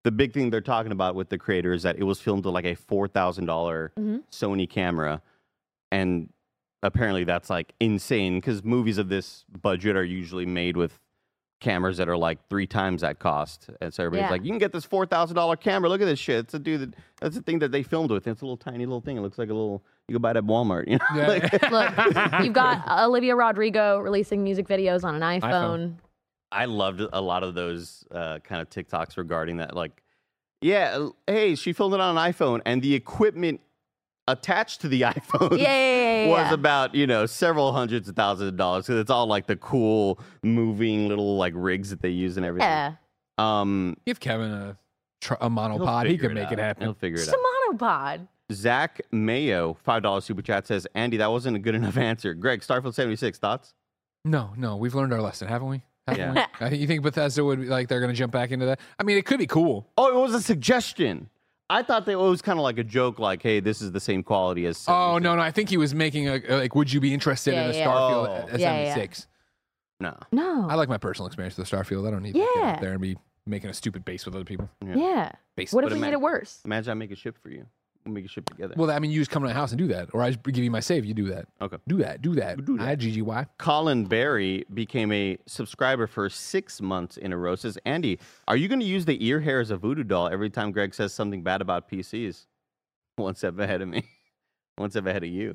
the big thing they're talking about with the creator is that it was filmed with like a $4,000 Sony camera. And apparently that's like insane because movies of this budget are usually made with cameras that are like 3 times that cost. And so everybody's like, you can get this $4,000 camera. Look at this shit. That's the thing that they filmed with. It's a little tiny little thing. It looks like a little, you can buy it at Walmart. You know? Look, you've got Olivia Rodrigo releasing music videos on an iPhone. I loved a lot of those kind of TikToks regarding that. Like, yeah, hey, she filmed it on an iPhone and the equipment attached to the iPhone was about, several hundreds of thousands of dollars because it's all like the cool moving little like rigs that they use and everything. Yeah. Give Kevin a monopod. He can make it happen. He'll figure it Just out. a monopod. Zach Mayo, $5 super chat says, Andy, that wasn't a good enough answer. Greg, Starfield 76, thoughts? No, we've learned our lesson, haven't we? Yeah. You think Bethesda would be like they're going to jump back into that? I mean, it could be cool. Oh, it was a suggestion. I thought that it was kind of like a joke, like, hey, this is the same quality as 76. Oh, no. I think he was making would you be interested in a Starfield 76? No. No. I like my personal experience with the Starfield. I don't need to get up there and be making a stupid base with other people. Yeah. What if we made it worse? Imagine I make a ship for you. We'll make a ship together. Well, I mean, you just come to my house and do that. Or I just give you my save. You do that. Okay. Do that. I GGY. Colin Berry became a subscriber for 6 months in a row. Says, Andy, are you going to use the ear hair as a voodoo doll every time Greg says something bad about PCs? One step ahead of me. One step ahead of you.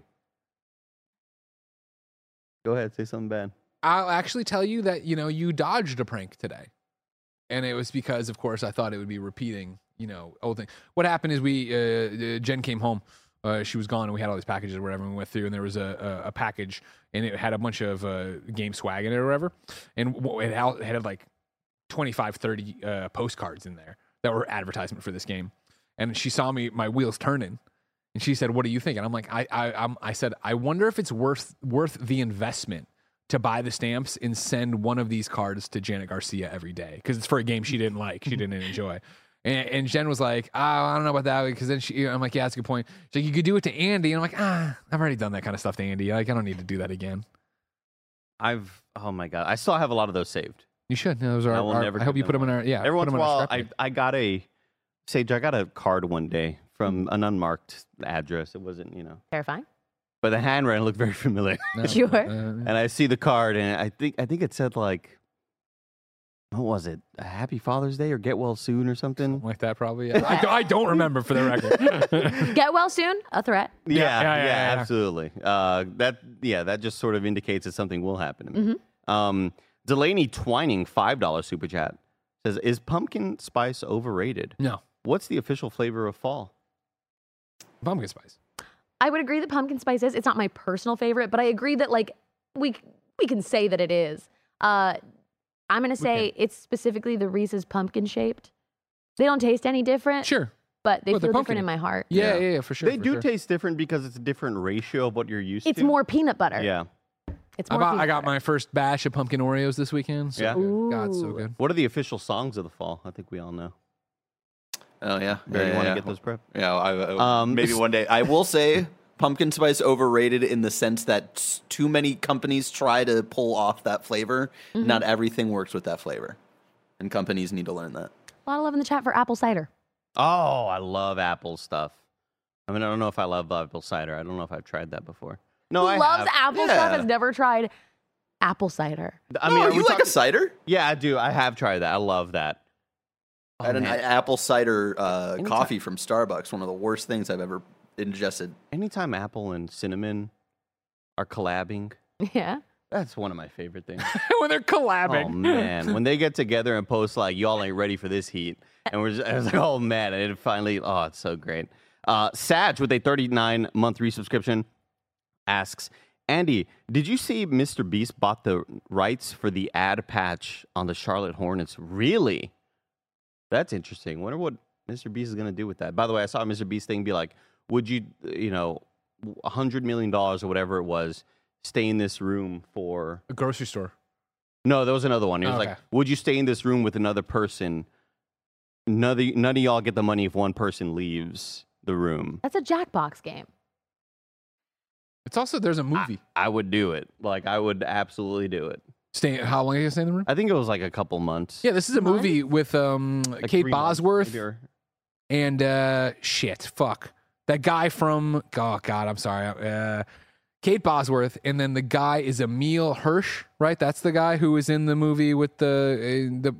Go ahead. Say something bad. I'll actually tell you that, you dodged a prank today. And it was because, of course, I thought it would be repeating, old thing. What happened is Jen came home. She was gone, and we had all these packages or whatever, and we went through, and there was a package, and it had a bunch of game swag in it or whatever. And it had like 25, 30 postcards in there that were advertisement for this game. And she saw my wheels turning, and she said, "What do you think?" And I'm like, I said, I wonder if it's worth the investment to buy the stamps and send one of these cards to Janet Garcia every day because it's for a game she didn't like, she didn't enjoy. And Jen was like, I don't know about that because then I'm like, yeah, that's a good point. She's like, you could do it to Andy. And I'm like, I've already done that kind of stuff to Andy. Like, I don't need to do that again. Oh my God. I still have a lot of those saved. You should. Those are I hope you put them in our, Every once in a while, I got a card one day from an unmarked address. It wasn't, Terrifying. But the handwriting looked very familiar. No. Sure. And I see the card, and I think it said like, what was it? A Happy Father's Day or Get Well Soon or something? Like that, probably. Yeah. I don't remember for the record. Get well soon? A threat? Yeah, absolutely. That just sort of indicates that something will happen to me. Delaney Twining, $5 super chat says, "Is pumpkin spice overrated? No. What's the official flavor of fall?" Pumpkin spice. I would agree that pumpkin spice is. It's not my personal favorite, but I agree that like we can say that it is. I'm going to say it's specifically the Reese's pumpkin shaped. They don't taste any different. Sure. But they feel different in my heart. Yeah, for sure. They do taste different because it's a different ratio of what you're used to. It's more peanut butter. Yeah. It's more I got my first batch of pumpkin Oreos this weekend. So good. God, so good. What are the official songs of the fall? I think we all know. Oh, yeah. Barry, you want to get those prep? Yeah, maybe one day. I will say pumpkin spice overrated in the sense that too many companies try to pull off that flavor. Mm-hmm. Not everything works with that flavor. And companies need to learn that. A lot of love in the chat for apple cider. Oh, I love apple stuff. I mean, I don't know if I love apple cider. I don't know if I've tried that before. No, I loves have. Apple stuff has never tried apple cider. I mean, you like a cider? Yeah, I do. I have tried that. I love that. I had an apple cider coffee from Starbucks. One of the worst things I've ever ingested. Anytime apple and cinnamon are collabing, yeah, that's one of my favorite things. When they're collabing. Oh man, when they get together and post like, "Y'all ain't ready for this heat," and I was like, "Oh man!" And it finally, it's so great. Sag with a 39-month resubscription asks, Andy, did you see Mr. Beast bought the rights for the ad patch on the Charlotte Hornets? Really? That's interesting. Wonder what Mr. Beast is going to do with that. By the way, I saw Mr. Beast thing be like, would you, $100 million or whatever it was, stay in this room for... A grocery store. No, there was another one. It was like, would you stay in this room with another person? None of y'all get the money if one person leaves the room. That's a Jackbox game. It's also, there's a movie. I would do it. Like, I would absolutely do it. How long did you stay in the room? I think it was like a couple months. Yeah, this is a movie with Like Kate 3 months, Bosworth maybe, or- and that guy from I'm sorry, Kate Bosworth, and then the guy is Emil Hirsch, right? That's the guy who was in the movie with the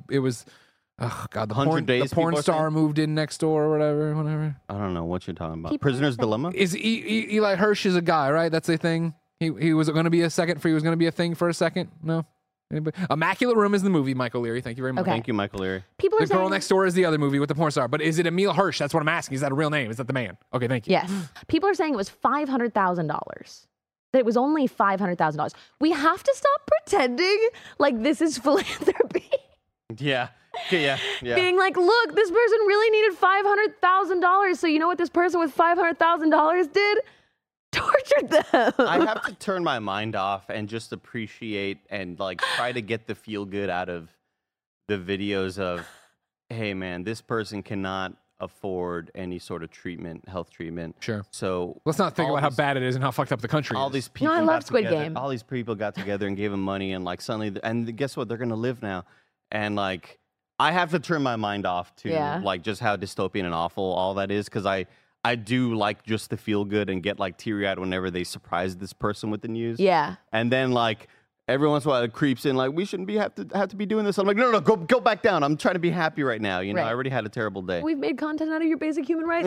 porn star moved in next door or whatever. I don't know what you're talking about. Prisoner's Dilemma? Is Eli Hirsch is a guy, right? That's a thing. He was going to be a thing for a second. No. Anybody? Immaculate Room is the movie, Michael Leary. Thank you very much. Okay. Thank you, Michael Leary. People are The Girl saying, Next Door is the other movie with the porn star. But is it Emil Hirsch? That's what I'm asking. Is that a real name? Is that the man? Okay, thank you. yes. People are saying it was $500,000. That it was only $500,000. We have to stop pretending like this is philanthropy. Yeah. Yeah. Being like, look, this person really needed $500,000. So you know what this person with $500,000 did? Tortured them. I have to turn my mind off and just appreciate and like try to get the feel good out of the videos of, hey man, this person cannot afford any sort of health treatment. Sure. So let's not think about how bad it is and how fucked up the country all is. these people I love got Squid together- Game. All these people got together and gave him money and like suddenly, and guess what? They're going to live now. And like, I have to turn my mind off to like just how dystopian and awful all that is. Cause I do like just the feel good and get like teary eyed whenever they surprise this person with the news. Yeah. And then like every once in a while it creeps in like we shouldn't have to be doing this. I'm like, no, go back down. I'm trying to be happy right now. You know, Right. I already had a terrible day. We've made content out of your basic human rights.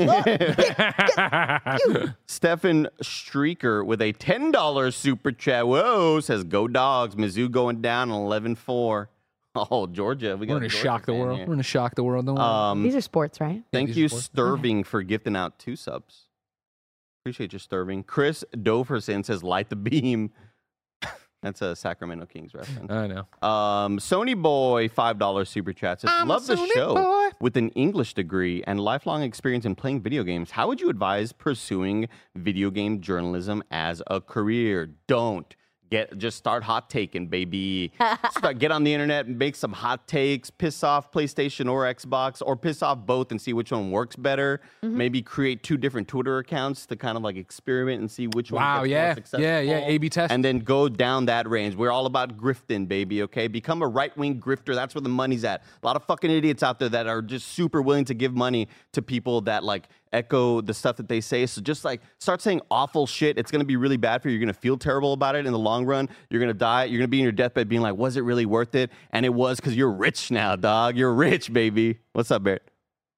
Look, Stefan Streaker with a $10 super chat. Whoa, says go Dogs. Mizzou going down 11-4. Oh, Georgia. We're going to shock the world. We're going to shock the world. Don't worry. these are sports, right? Thank these you, are sports. Sturving, for gifting out 2 subs. Appreciate you, Sturving. Chris Doverson says, light the beam. That's a Sacramento Kings reference. I know. Sony Boy, $5 super chat says, love the show. With an English degree and lifelong experience in playing video games, how would you advise pursuing video game journalism as a career? Don't. Just start hot taking, baby. Get on the internet and make some hot takes, piss off PlayStation or Xbox, or piss off both and see which one works better. Maybe create 2 different Twitter accounts to kind of like experiment and see which one gets more successful. Yeah, A/B test. And then go down that range. We're all about grifting, baby, okay? Become a right-wing grifter. That's where the money's at. A lot of fucking idiots out there that are just super willing to give money to people that like echo the stuff that they say. So just like start saying awful shit. It's going to be really bad for you. You're going to feel terrible about it in the long run. You're going to die. You're going to be in your deathbed being like, was it really worth it? And it was, because you're rich now, dog. You're rich, baby. What's up, Barrett?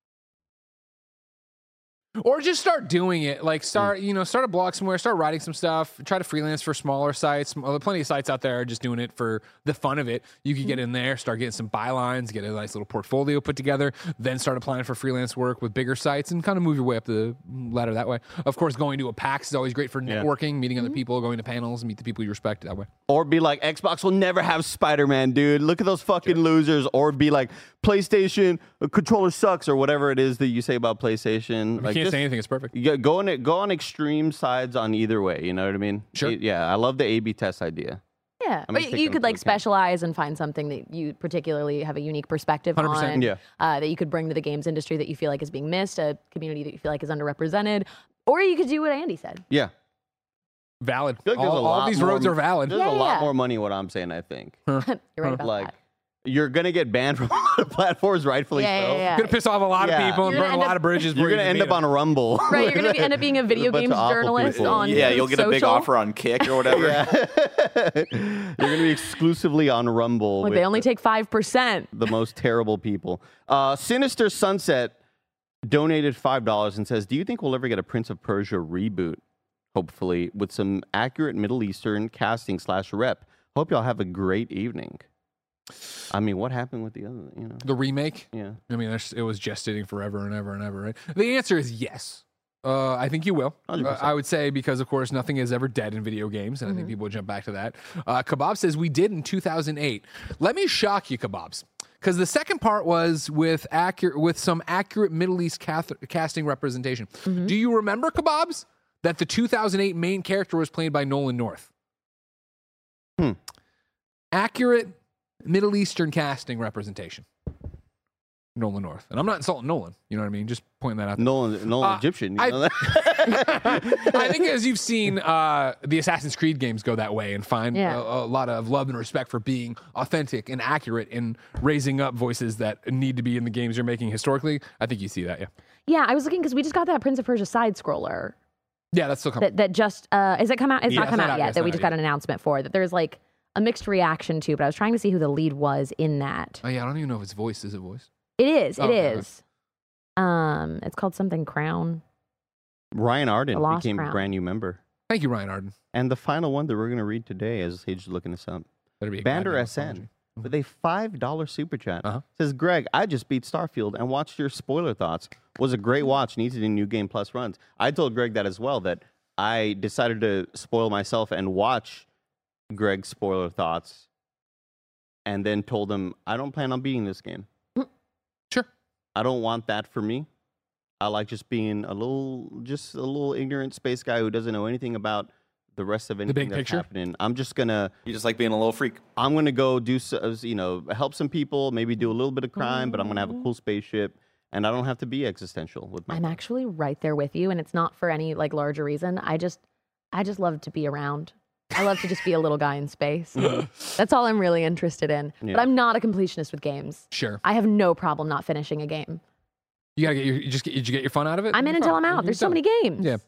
Or just start doing it. Like start a blog somewhere, start writing some stuff, try to freelance for smaller sites. There are plenty of sites out there are just doing it for the fun of it. You could get in there, start getting some bylines, get a nice little portfolio put together, then start applying for freelance work with bigger sites and kind of move your way up the ladder that way. Of course, going to a PAX is always great for networking, meeting other people, going to panels, meet the people you respect that way. Or be like, Xbox will never have Spider-Man, dude. Look at those fucking losers. Or be like, PlayStation, controller sucks, or whatever it is that you say about PlayStation. You can't say anything. It's perfect. Go on extreme sides on either way. You know what I mean? Sure. Yeah, I love the A/B test idea. Yeah, I'm gonna but take you them could into like account. specialize and find something that you particularly have a unique perspective 100%, on. yeah. That you could bring to the games industry that you feel like is being missed, a community that you feel like is underrepresented, or you could do what Andy said. Yeah. Valid. I feel like there's a All lot these more- roads are valid. There's Yeah, a lot yeah. more money what I'm saying, I think. You're right about Like, that. you're going to get banned from a lot of platforms, rightfully so. Gonna piss off a lot of Yeah. people and You're burn a gonna lot of bridges. You're going to end up on a Rumble. Right, you're going to end up being a video bunch of games awful journalist people. on Yeah, you'll get a big social. offer on Kick or whatever. You're going to be exclusively on Rumble. Like with they only take 5%. the most terrible people. Sinister Sunset donated $5 and says, do you think we'll ever get a Prince of Persia reboot? Hopefully, with some accurate Middle Eastern casting /rep. Hope y'all have a great evening. I mean, what happened with the other, The remake? Yeah. I mean, it was gestating forever and ever and ever, right? The answer is yes. I think you will. 100%. I would say because, of course, nothing is ever dead in video games, and I think people would jump back to that. Kebab says we did in 2008. Let me shock you, Kebabs, because the second part was with some accurate Middle East casting representation. Do you remember, Kebabs, that the 2008 main character was played by Nolan North? Accurate Middle Eastern casting representation. Nolan North. And I'm not insulting Nolan. You know what I mean? Just pointing that out. Nolan Egyptian. You know that? I think as you've seen the Assassin's Creed games go that way and find a lot of love and respect for being authentic and accurate and raising up voices that need to be in the games you're making historically, I think you see that, yeah. Yeah, I was looking because we just got that Prince of Persia side scroller. Yeah, that's still coming. That just, is it come out? It's not come out yet, that we just got an announcement for, that there's like a mixed reaction to, but I was trying to see who the lead was in that. Oh yeah, I don't even know if it's voice. Is it voice? It is. It is. It's called something Crown. Ryan Arden became a brand new member. Thank you, Ryan Arden. And the final one that we're going to read today, as Sage is looking this up, Bander SN with a $5 super chat says, Greg, I just beat Starfield and watched your spoiler thoughts. Was a great watch. Needed a new Game Plus runs. I told Greg that as well, that I decided to spoil myself and watch Greg's spoiler thoughts, and then told him I don't plan on beating this game. Sure. I don't want that for me. I like just being a little ignorant space guy who doesn't know anything about the rest of anything that's happening. I'm just gonna. You just like being a little freak. I'm gonna go do, help some people, maybe do a little bit of crime, but I'm gonna have a cool spaceship, and I don't have to be existential with my. I'm actually right there with you, and it's not for any like larger reason. I just love to be around. I love to just be a little guy in space. That's all I'm really interested in. Yeah. But I'm not a completionist with games. Sure. I have no problem not finishing a game. You gotta get did you get your fun out of it? I'm in until I'm out. There's so many games. Yeah.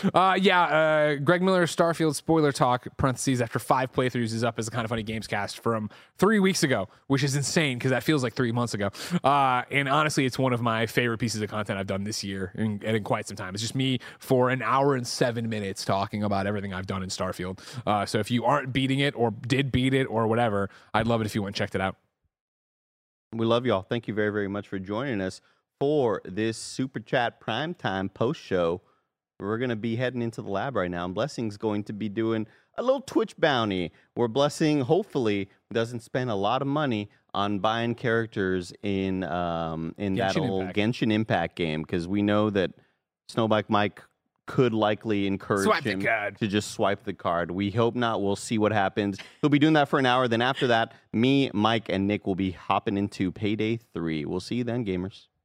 Greg Miller's Starfield spoiler talk, parentheses, after 5 playthroughs is up as a Kind of Funny Games cast from 3 weeks ago, which is insane because that feels like 3 months ago. And honestly, it's one of my favorite pieces of content I've done this year and in quite some time. It's just me for an hour and 7 minutes talking about everything I've done in Starfield. So if you aren't beating it or did beat it or whatever, I'd love it if you went and checked it out. We love y'all. Thank you very, very much for joining us for this Super Chat Primetime post show. We're going to be heading into the lab right now, and Blessing's going to be doing a little Twitch bounty where Blessing hopefully doesn't spend a lot of money on buying characters in that old Genshin Impact game, because we know that Snowbike Mike could likely encourage him to just swipe the card. We hope not. We'll see what happens. He'll be doing that for an hour. Then after that, me, Mike, and Nick will be hopping into Payday 3. We'll see you then, gamers.